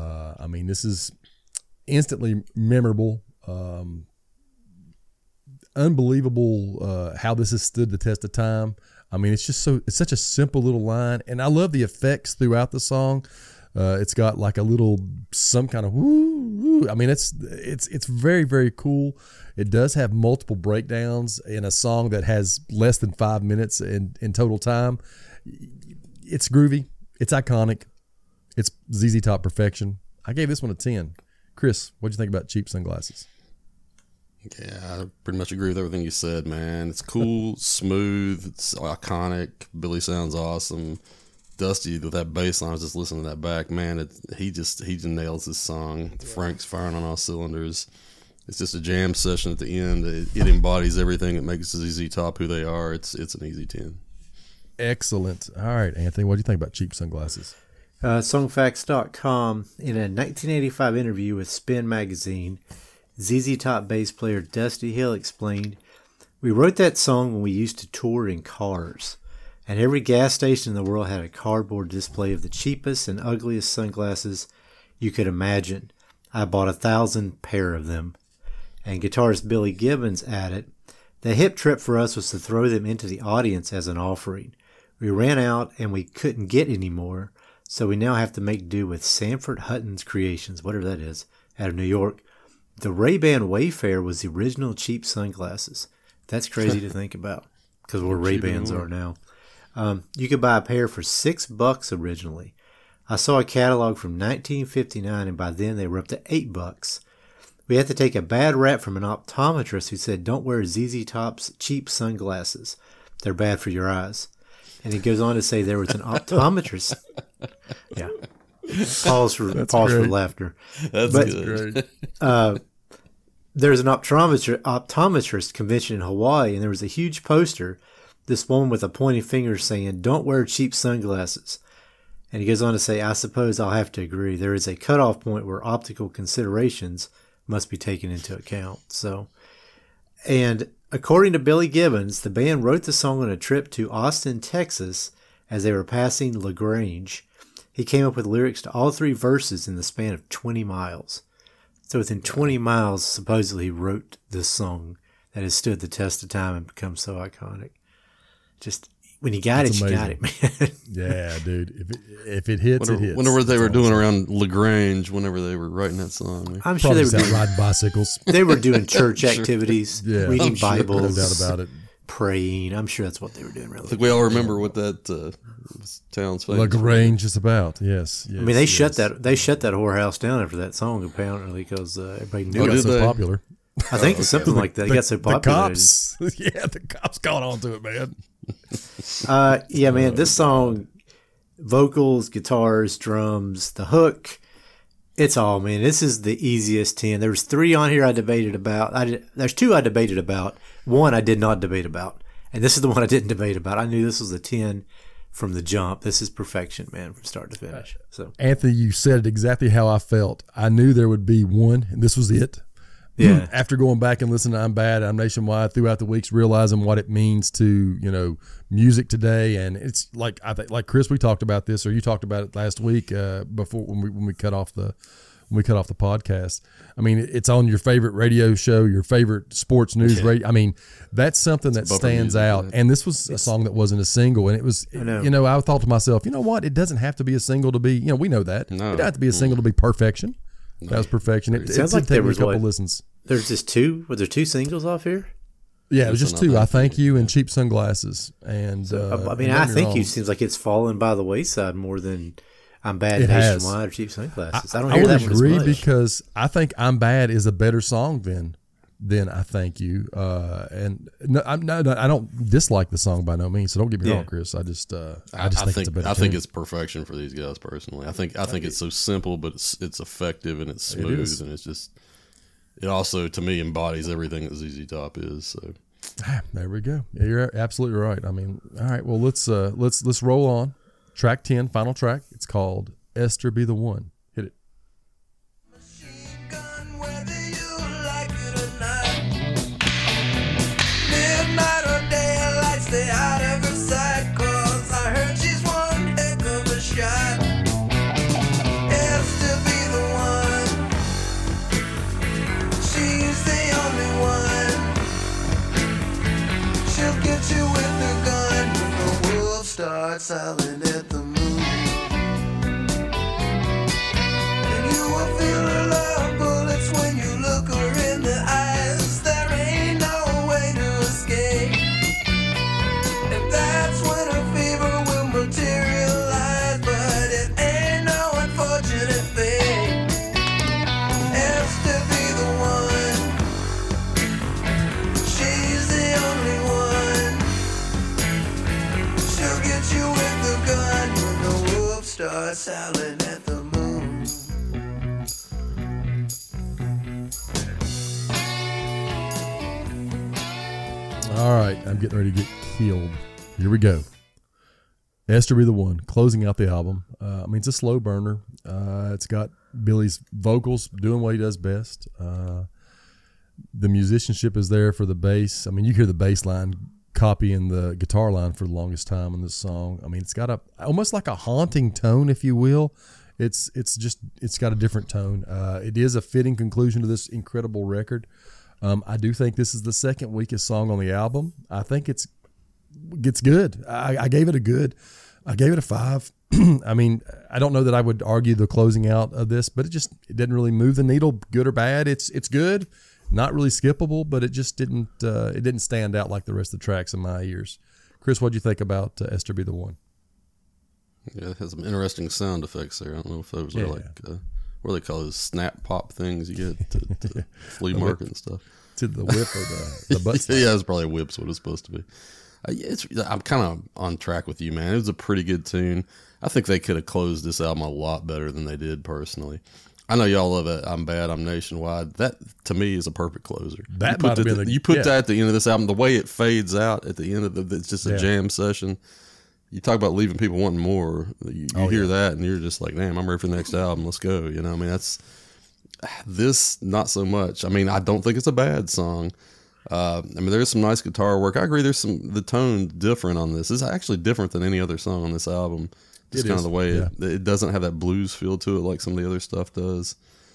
This is instantly memorable. unbelievable how this has stood the test of time. I mean, it's such a simple little line, and I love the effects throughout the song. It's got like some kind of woo. I mean, it's very, very cool. It does have multiple breakdowns in a song that has less than 5 minutes in total time. It's groovy. It's iconic. It's ZZ Top perfection. I gave this one a 10. Chris, what'd you think about Cheap Sunglasses? Yeah, I pretty much agree with everything you said, man. It's cool, smooth, it's iconic. Billy sounds awesome. Dusty with that bass line, I was just listening to that back, man. He just nails this song. Frank's firing on all cylinders. It's just a jam session at the end. It embodies everything that makes ZZ Top who they are. It's an easy 10. Excellent. All right, Anthony, what do you think about Cheap Sunglasses? Songfacts.com, in a 1985 interview with Spin Magazine, ZZ Top bass player Dusty Hill explained, "We wrote that song when we used to tour in cars, and every gas station in the world had a cardboard display of the cheapest and ugliest sunglasses you could imagine. I bought 1,000 pair of them." And guitarist Billy Gibbons added, "The hip trip for us was to throw them into the audience as an offering. We ran out and we couldn't get any more, so we now have to make do with Sanford Hutton's Creations," whatever that is, out of New York. The Ray-Ban Wayfarer was the original cheap sunglasses. That's crazy to think about, because where Ray-Bans are now. You could buy a pair for $6 originally. I saw a catalog from 1959, and by then they were up to $8. We had to take a bad rap from an optometrist who said, "Don't wear ZZ Top's cheap sunglasses. They're bad for your eyes." And he goes on to say there was an optometrist. Yeah. Pause for laughter. That's good. There's an optometrist convention in Hawaii, and there was a huge poster, this woman with a pointing finger saying, "Don't wear cheap sunglasses." And he goes on to say, "I suppose I'll have to agree. There is a cutoff point where optical considerations must be taken into account." So, and according to Billy Gibbons, the band wrote the song on a trip to Austin, Texas, as they were passing LaGrange. He came up with lyrics to all 3 verses in the span of 20 miles. So within 20 miles, supposedly, he wrote this song that has stood the test of time and become so iconic. Just when you got it, you got it, man. Yeah, dude. If it hits, it hits. Whenever they were doing around LaGrange, whenever they were writing that song. I'm sure they were riding bicycles. They were doing church activities, reading sure, Bibles, no doubt about it. praying. I'm sure that's what they were doing, really. I think we all remember what that town's famous. LaGrange is about, yes. I mean, they shut that whorehouse down after that song, apparently, because everybody knew It it. got so popular. I think it's something like that. It got so popular. The cops caught on to it, man. Yeah, man, this song, vocals, guitars, drums, the hook, it's all, man. This is the easiest 10. There was 3 on here I debated about. There's 2 I debated about. 1 I did not debate about. And this is the one I didn't debate about. I knew this was a 10 from the jump. This is perfection, man, from start to finish. So, Anthony, you said it exactly how I felt. I knew there would be one, and this was it. Yeah. After going back and listening to I'm Bad, I'm Nationwide throughout the weeks, realizing what it means to, music today. And it's like, I think, like Chris, we talked about this, or you talked about it last week before when we cut off the podcast. I mean, it's on your favorite radio show, your favorite sports news radio. I mean, that's something that stands out. Right? And this was a song that wasn't a single, and it was, I thought to myself, you know what? It doesn't have to be a single to be, we know that. No. It doesn't have to be a single to be perfection. That was perfection. It sounds like there was a couple listens. There's just 2. Were there 2 singles off here? Yeah, it was just 2. I Thank You and Cheap Sunglasses. And I Thank You seems like it's fallen by the wayside more than I'm Bad Nationwide or Cheap Sunglasses. I don't hear that one as much. I would agree, because I think I'm Bad is a better song than I Thank You. And I don't dislike the song by no means. So don't get me wrong, Chris. I just think it's a better. I think it's perfection for these guys personally. I think it's so simple, but it's effective and it's smooth, and it's just. It also, to me, embodies everything that ZZ Top is. So there we go. Yeah, you're absolutely right. I mean, all right. Well, let's roll on. Track 10, final track. It's called "Esther Be the One." Hit it. Midnight or daylight, stay out of her sight, 'cause I heard she's one heck of a shot. Esther be the one. She's the only one. starts howling at the moon. And you will feel her love bullets when you look her in the eyes. There ain't no way to escape. And that's when a fever will materialize. But it ain't no unfortunate fate. Has to be the one. She's the only one. She'll get you with the gun when the wolf starts howling at the moon. All right, I'm getting ready to get killed. Here we go. Esther Be the One, closing out the album. I mean, it's a slow burner. It's got Billy's vocals doing what he does best. The musicianship is there for the bass. I mean, you hear the bass line copying the guitar line for the longest time in this song. I mean, it's got almost like a haunting tone, if you will. It's got a different tone. It is a fitting conclusion to this incredible record. I do think this is the second weakest song on the album. I think it's good. I gave it a 5. I mean, I don't know that I would argue the closing out of this, but it didn't really move the needle, good or bad. It's good, not really skippable, but it just didn't stand out like the rest of the tracks in my ears. Chris, what'd you think about Esther Be the One? Yeah, it has some interesting sound effects there. I don't know if those are like what do they call those snap pop things you get to flea market and stuff. To the whip or the butt. Yeah, it's probably whips what it's supposed to be. I'm kind of on track with you, man. It was a pretty good tune. I think they could have closed this album a lot better than they did personally. I know y'all love it. I'm Bad, I'm Nationwide. That, to me, is a perfect closer. That might have been you put that at the end of this album. The way it fades out at the end of it's just a jam session. You talk about leaving people wanting more. You hear that, and you're just like, damn, I'm ready for the next album. Let's go. You know, I mean, that's this, not so much. I mean, I don't think it's a bad song. I mean, there's some nice guitar work. I agree. There's the tone different on this. It's actually different than any other song on this album. Just kind of the way it doesn't have that blues feel to it like some of the other stuff does.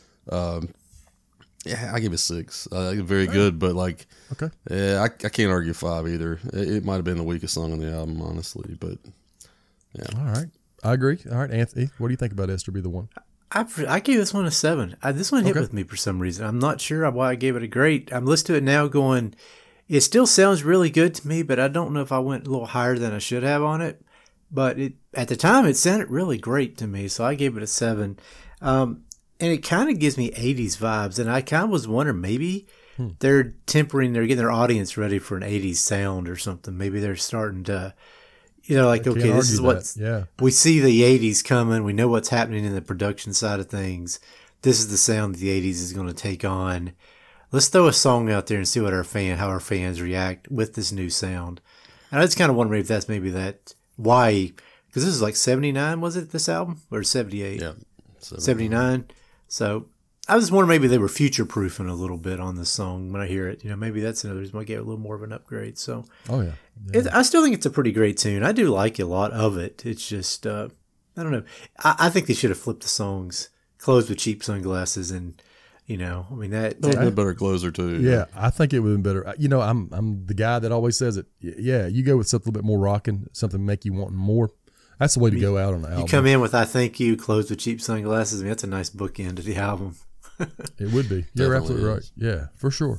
Yeah, I give it 6. Very good, but like, I can't argue 5 either. It might have been the weakest song on the album, honestly, but yeah. All right, I agree. All right, Anthony, what do you think about Esther Be the One? I gave this one a 7. This one hit with me for some reason. I'm not sure why I gave it a grade. I'm listening to it now going, it still sounds really good to me, but I don't know if I went a little higher than I should have on it. But at the time, it sounded really great to me, so I gave it a 7. And it kind of gives me 80s vibes, and I kind of was wondering, maybe they're getting their audience ready for an 80s sound or something. Maybe they're starting to, like, okay, this is what we see the 80s coming. We know what's happening in the production side of things. This is the sound that the 80s is going to take on. Let's throw a song out there and see what how our fans react with this new sound. And I just kind of wonder if that's maybe why, because this is like 79, was it, this album? Or 78? Yeah. 79. So I was wondering maybe they were future-proofing a little bit on this song when I hear it. Maybe that's another reason why I gave it a little more of an upgrade. So, I still think it's a pretty great tune. I do like a lot of it. It's just, I don't know. I think they should have flipped the songs, closed with Cheap Sunglasses, and, I mean, that would have been a better closer, too. Yeah, I think it would have been better. I'm the guy that always says it. Yeah, you go with something a little bit more rocking, something make you want more. That's the way to go out on the album. You come in with I Thank You, closed with Cheap Sunglasses. I mean, that's a nice bookend to the album. It would be. You're absolutely right. Yeah, for sure.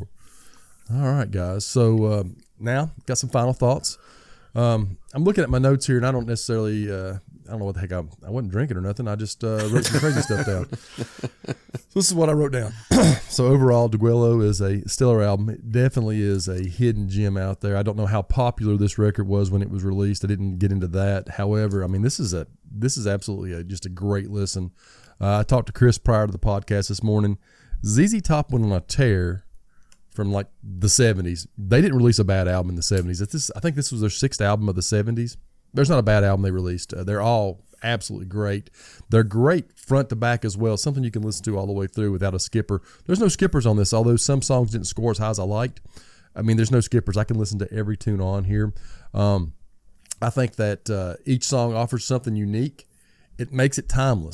All right, guys. So now, got some final thoughts. I'm looking at my notes here, and I don't necessarily, I don't know what the heck, I wasn't drinking or nothing. I just wrote some crazy stuff down. So this is what I wrote down. So overall, Degüello is a stellar album. It definitely is a hidden gem out there. I don't know how popular this record was when it was released. I didn't get into that. However, I mean, this is absolutely just a great listen. I talked to Chris prior to the podcast this morning. ZZ Top went on a tear from like the 70s. They didn't release a bad album in the 70s. I think this was their 6th album of the 70s. There's not a bad album they released. They're all absolutely great. They're great front to back as well, something you can listen to all the way through without a skipper. There's no skippers on this, although some songs didn't score as high as I liked. I mean, there's no skippers. I can listen to every tune on here. I think that each song offers something unique. It makes it timeless.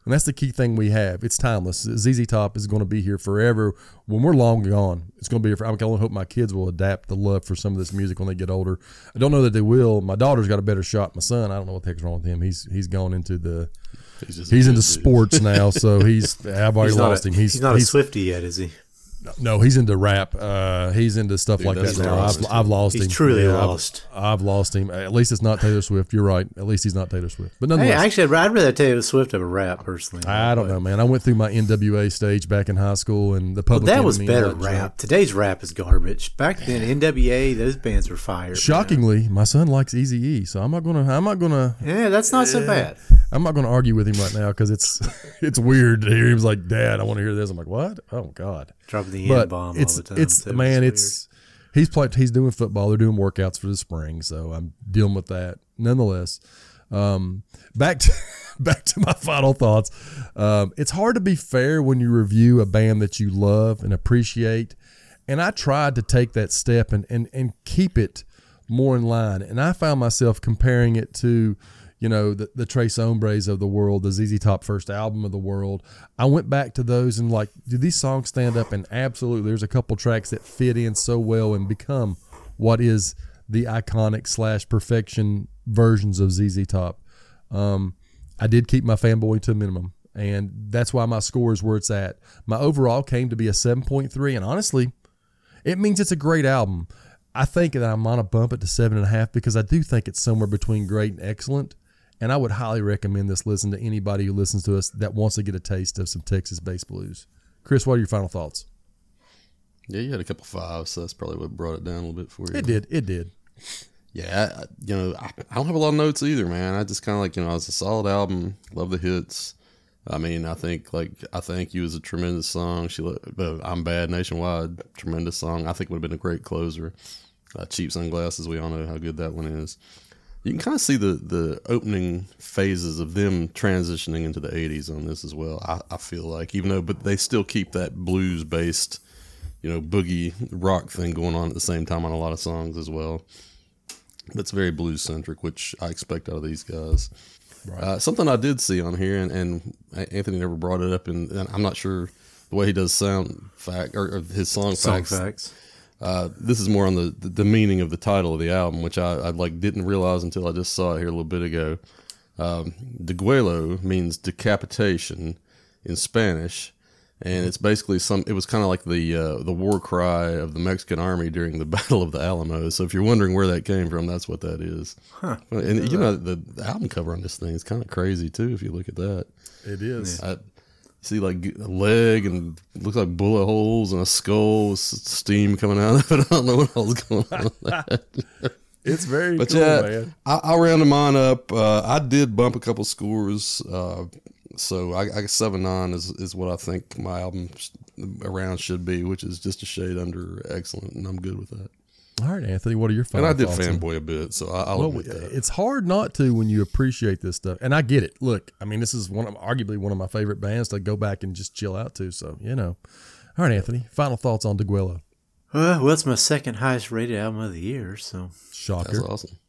And that's the key thing we have. It's timeless. ZZ Top is going to be here forever. When we're long gone, it's going to be here forever. I can only hope my kids will adapt the love for some of this music when they get older. I don't know that they will. My daughter's got a better shot. My son, I don't know what the heck's wrong with him. He's gone into the he's into sports now, so I've already lost him. He's not a Swiftie yet, is he? No, he's into rap. He's into stuff like that now. I've lost him. He's truly lost. I've lost him. At least it's not Taylor Swift. You're right. At least he's not Taylor Swift. But nonetheless, Hey, actually, I'd rather Taylor Swift over rap, personally. I don't know, man. I went through my NWA stage back in high school, and the Public that was Enemy and better all that rap. junk. Today's rap is garbage. Back then, NWA, those bands were fire. Shockingly, my son likes Eazy-E, so I'm not gonna. Yeah, that's not so bad. I'm not gonna argue with him right now because it's weird to hear him like, Dad, I want to hear this. I'm like, what? Oh God. Dropping the But N-bomb all it's the time. it's too. man, It's he's doing football. They're doing workouts for the spring, so I'm dealing with that. Nonetheless, back to my final thoughts. It's hard to be fair when you review a band that you love and appreciate, and I tried to take that step and keep it more in line. And I found myself comparing it to, the Tres Hombres of the world, the ZZ Top first album of the world. I went back to those and like, do these songs stand up? And absolutely, there's a couple tracks that fit in so well and become what is the iconic / perfection versions of ZZ Top. I did keep my fanboy to a minimum, and that's why my score is where it's at. My overall came to be a 7.3, and honestly, it means it's a great album. I think that I'm on a bump it to 7.5 because I do think it's somewhere between great and excellent. And I would highly recommend this listen to anybody who listens to us that wants to get a taste of some Texas-based blues. Chris, what are your final thoughts? Yeah, you had a couple fives, so that's probably what brought it down a little bit for you. It did. Yeah, I don't have a lot of notes either, man. I just kind of like, it's a solid album. Love the hits. I mean, I think I Thank You is a tremendous song. I'm Bad Nationwide, tremendous song. I think would have been a great closer. Cheap Sunglasses, we all know how good that one is. You can kind of see the opening phases of them transitioning into the 80s on this as well. I feel like, but they still keep that blues based, boogie rock thing going on at the same time on a lot of songs as well. But it's very blues centric, which I expect out of these guys. Right. Something I did see on here, and Anthony never brought it up, and I'm not sure the way he does sound fact or his song facts. This is more on the meaning of the title of the album, which I didn't realize until I just saw it here a little bit ago. Degüello means decapitation in Spanish, and it's basically it was kind of like the war cry of the Mexican army during the Battle of the Alamo. So if you're wondering where that came from, that's what that is. Huh. And the album cover on this thing is kind of crazy too. If you look at that, it is. See like a leg and looks like bullet holes and a skull with steam coming out of it. I don't know what else going on with that. It's very cool, man. I'll round mine up. I did bump a couple scores. So I 7.9 is what I think my album around should be, which is just a shade under excellent, and I'm good with that. All right, Anthony, what are your final thoughts? And I did fanboy a bit, so I'll admit that. It's hard not to when you appreciate this stuff, and I get it. Look, I mean, this is arguably one of my favorite bands to go back and just chill out to, so, All right, Anthony, final thoughts on Degüello. Well, it's my second highest rated album of the year, so. Shocker. That's awesome.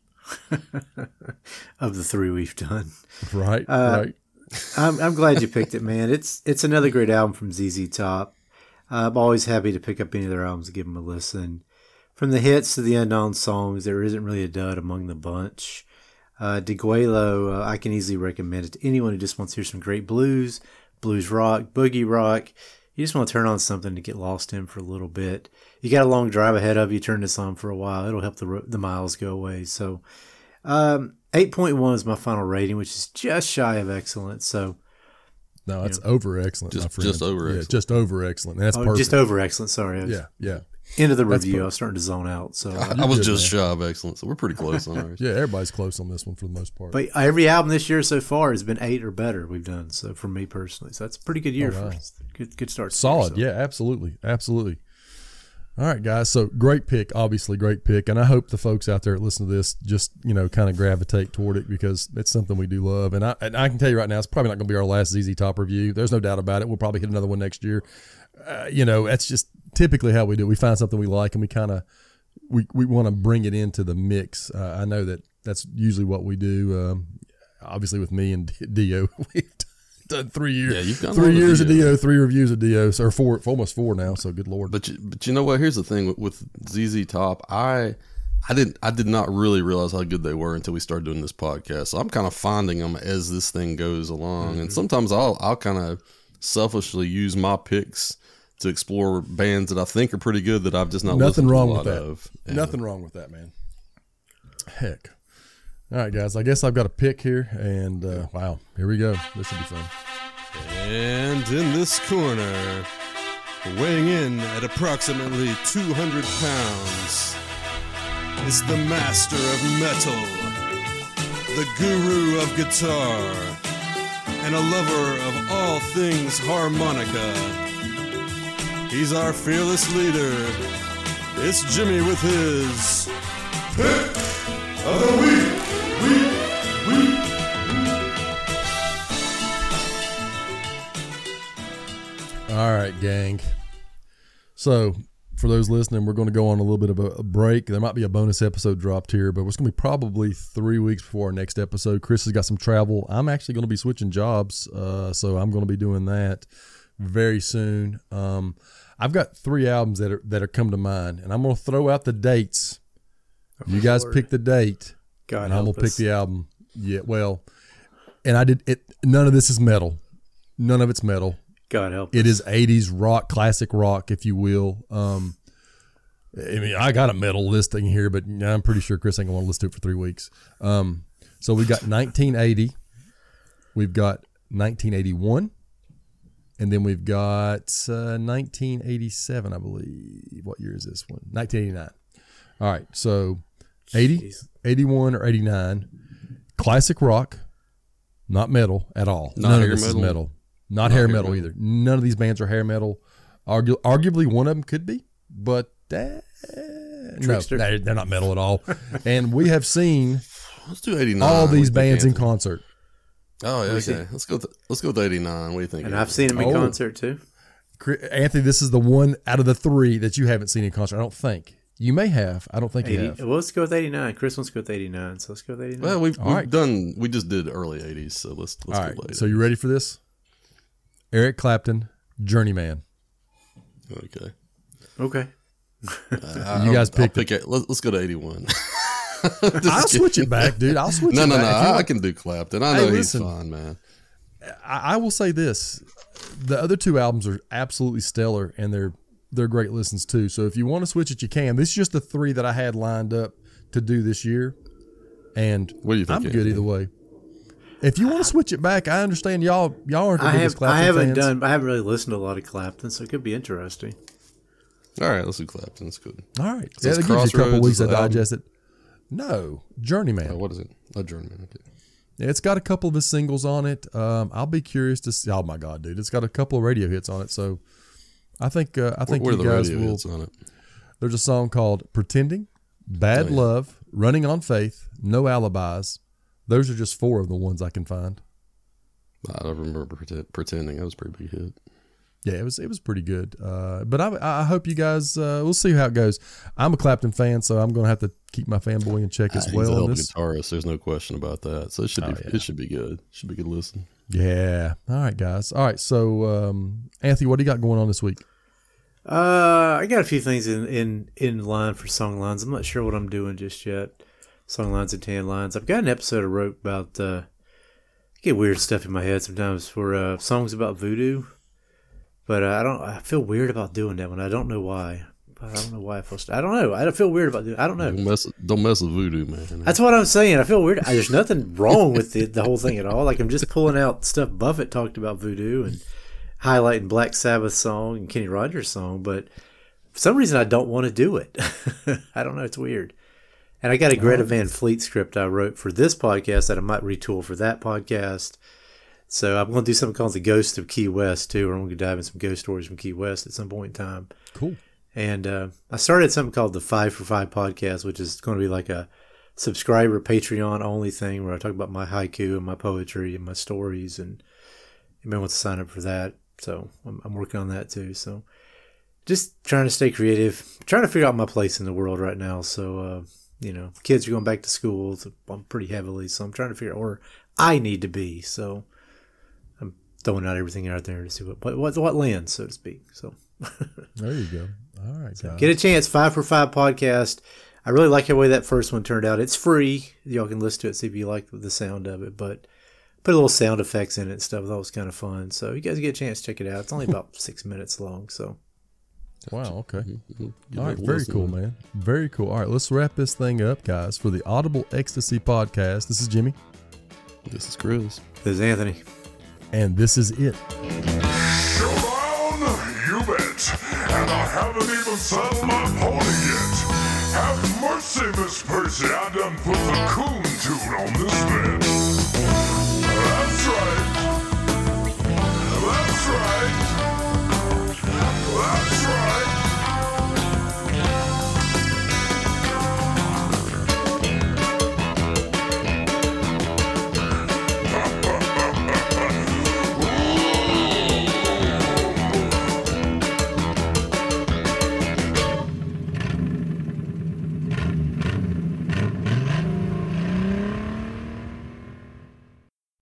Of the three we've done. Right. I'm glad you picked it, man. It's another great album from ZZ Top. I'm always happy to pick up any of their albums and give them a listen. From the hits to the unknown songs, there isn't really a dud among the bunch. Degüello, I can easily recommend it to anyone who just wants to hear some great blues rock, boogie rock. You just want to turn on something to get lost in for a little bit. You got a long drive ahead of you, turn this on for a while. It'll help the miles go away. So 8.1 is my final rating, which is just shy of excellent. So no, it's over excellent, my friend. Just over excellent. Yeah, just over excellent. And that's perfect. Just over excellent. Sorry. Yeah. End of the review. I was starting to zone out. So I was just shy of excellent. So we're pretty close on ours. Yeah, everybody's close on this one for the most part. But every album this year so far has been 8 or better we've done. So for me personally, so that's a pretty good year for good start. Solid. Year, so. Yeah, absolutely. All right, guys. So great pick, obviously great pick. And I hope the folks out there that listen to this just, kind of gravitate toward it because it's something we do love. And I can tell you right now, it's probably not going to be our last ZZ Top review. There's no doubt about it. We'll probably hit another one next year. That's just typically how we do it. We find something we like and we kind of, we want to bring it into the mix. I know that's usually what we do. Obviously with me and Dio, we've done 3 years. Yeah, you've done 3 years of Dio. Dio, 3 reviews of Dio, or four, almost 4 now. So good Lord. But you know what? Here's the thing with ZZ Top. I did not really realize how good they were until we started doing this podcast. So I'm kind of finding them as this thing goes along, and sometimes I'll kind of selfishly use my picks to explore bands that I think are pretty good that I've just not Nothing listened wrong to a with lot that. of. Yeah. Nothing wrong with that, man. Heck. All right, guys. I guess I've got a pick here, and wow, here we go. This should be fun. And in this corner, weighing in at approximately 200 pounds, is the master of metal, the guru of guitar, and a lover of all things harmonica. He's our fearless leader. It's Jimmy with his Pick of the Week. All right, gang. So, for those listening, we're going to go on a little bit of a break. There might be a bonus episode dropped here, but it's going to be probably 3 weeks before our next episode. Chris has got some travel. I'm actually going to be switching jobs, so I'm going to be doing that very soon. I've got 3 albums that are come to mind, and I'm going to throw out the dates. You guys pick the date, God and I'm going help to pick us. the album. Yeah, well, and I did it. None of this is metal. None of it's metal. God help It us. is 80s rock, classic rock, if you will. I mean, I got a metal listing here, but I'm pretty sure Chris ain't going to want to listen to it for 3 weeks. So we got 1980. We've got 1981. And then we've got 1987, I believe. What year is this one? 1989. All right, so 80, Jeez. 81, or 89. Classic rock, not metal at all. Not None of hair this is metal? metal. Not hair metal either. None of these bands are hair metal. Arguably, one of them could be, but no, Trickster. they're not metal at all. And we have seen Let's do 89. all What do you these think, bands in Anthony? concert. Oh, yeah, We see- okay. Let's go with 89. What do you think? And I've seen him in Oh. concert too. Anthony, this is the one out of the 3 that you haven't seen in concert. I don't think. You may have. I don't think you 80, have. well, let's go with 89. Chris wants to go with 89, so let's go with 89. Well, we've right. done. We just did early 80s, so let's All go right. later. So you ready for this? Eric Clapton, Journeyman. Okay. Okay. You guys picked it. Let's go to 81. I'll switch it back, dude. I'll switch No, it no, no. back. If you I want- can do Clapton. I Hey, know he's listen. fine, man. I will say this: the other 2 albums are absolutely stellar, and they're great listens too. So if you want to switch it, you can. This is just the 3 that I had lined up to do this year, and What do you think, I'm good Anthony? either way. If you want to switch it back, I understand y'all aren't the biggest Clapton fans. I haven't really listened to a lot of Clapton, so it could be interesting. All right, let's do Clapton. That's good. All right, So yeah, it's that gives you a couple Crossroads weeks to is the album? digest it. No, Journeyman. What is it? A Journeyman. Okay. Yeah, it's got a couple of his singles on it. I'll be curious to see. Oh my God, dude! It's got a couple of radio hits on it. So I think What are you the guys radio will. hits on it? There's a song called "Pretending," "Bad Oh, yeah. Love," "Running on Faith," "No Alibis." Those are just 4 of the ones I can find. I don't remember pretending. That was a pretty big hit. Yeah, it was pretty good. But I hope you guys. We'll see how it goes. I'm a Clapton fan, so I'm going to have to keep my fanboy in check as He's well a hell on of a this. guitarist. There's no question about that. So it should be. yeah. It should be good. Should be a good listen. Yeah. All right, guys. All right. So, Anthony, what do you got going on this week? I got a few things in line for song lines. I'm not sure what I'm doing just yet. Song lines and tan lines. I've got an episode I wrote about. I get weird stuff in my head sometimes for songs about voodoo, but I feel weird about doing that one. I don't know why. I don't know why I feel. I don't know. I feel weird about doing. I don't know. Don't mess with voodoo, man. That's what I'm saying. I feel weird. There's nothing wrong with the whole thing at all. Like, I'm just pulling out stuff Buffett talked about voodoo and highlighting Black Sabbath song and Kenny Rogers song, but for some reason I don't want to do it. I don't know. It's weird. And I got a Greta Van Fleet script I wrote for this podcast that I might retool for that podcast. So I'm going to do something called The Ghost of Key West too, where I'm going to dive in some ghost stories from Key West at some point in time. Cool. And I started something called the 5 for 5 podcast, which is going to be like a subscriber Patreon only thing where I talk about my haiku and my poetry and my stories, and you may want to sign up for that. So I'm working on that too. So just trying to stay creative, trying to figure out my place in the world right now. So, kids are going back to school. So I'm pretty heavily. So I'm trying to figure out where I need to be. So I'm throwing out everything out there to see what lands, so to speak. So There you go. All right, guys. get a chance. 5 for 5 podcast. I really like the way that first one turned out. It's free. Y'all can listen to it, see if you like the sound of it. But put a little sound effects in it and stuff. That was kind of fun. So you guys get a chance, check it out. It's only about 6 minutes long. So Wow, okay. You All right, like very listen. cool, man. Very cool. All right, let's wrap this thing up, guys. For the Audible Ecstasy podcast, this is Jimmy. This is Chris. this is Anthony. And this is it. Showdown? You bet. And I haven't even saddled my pony yet. Have mercy, Miss Percy. I done put the coon tune on this man.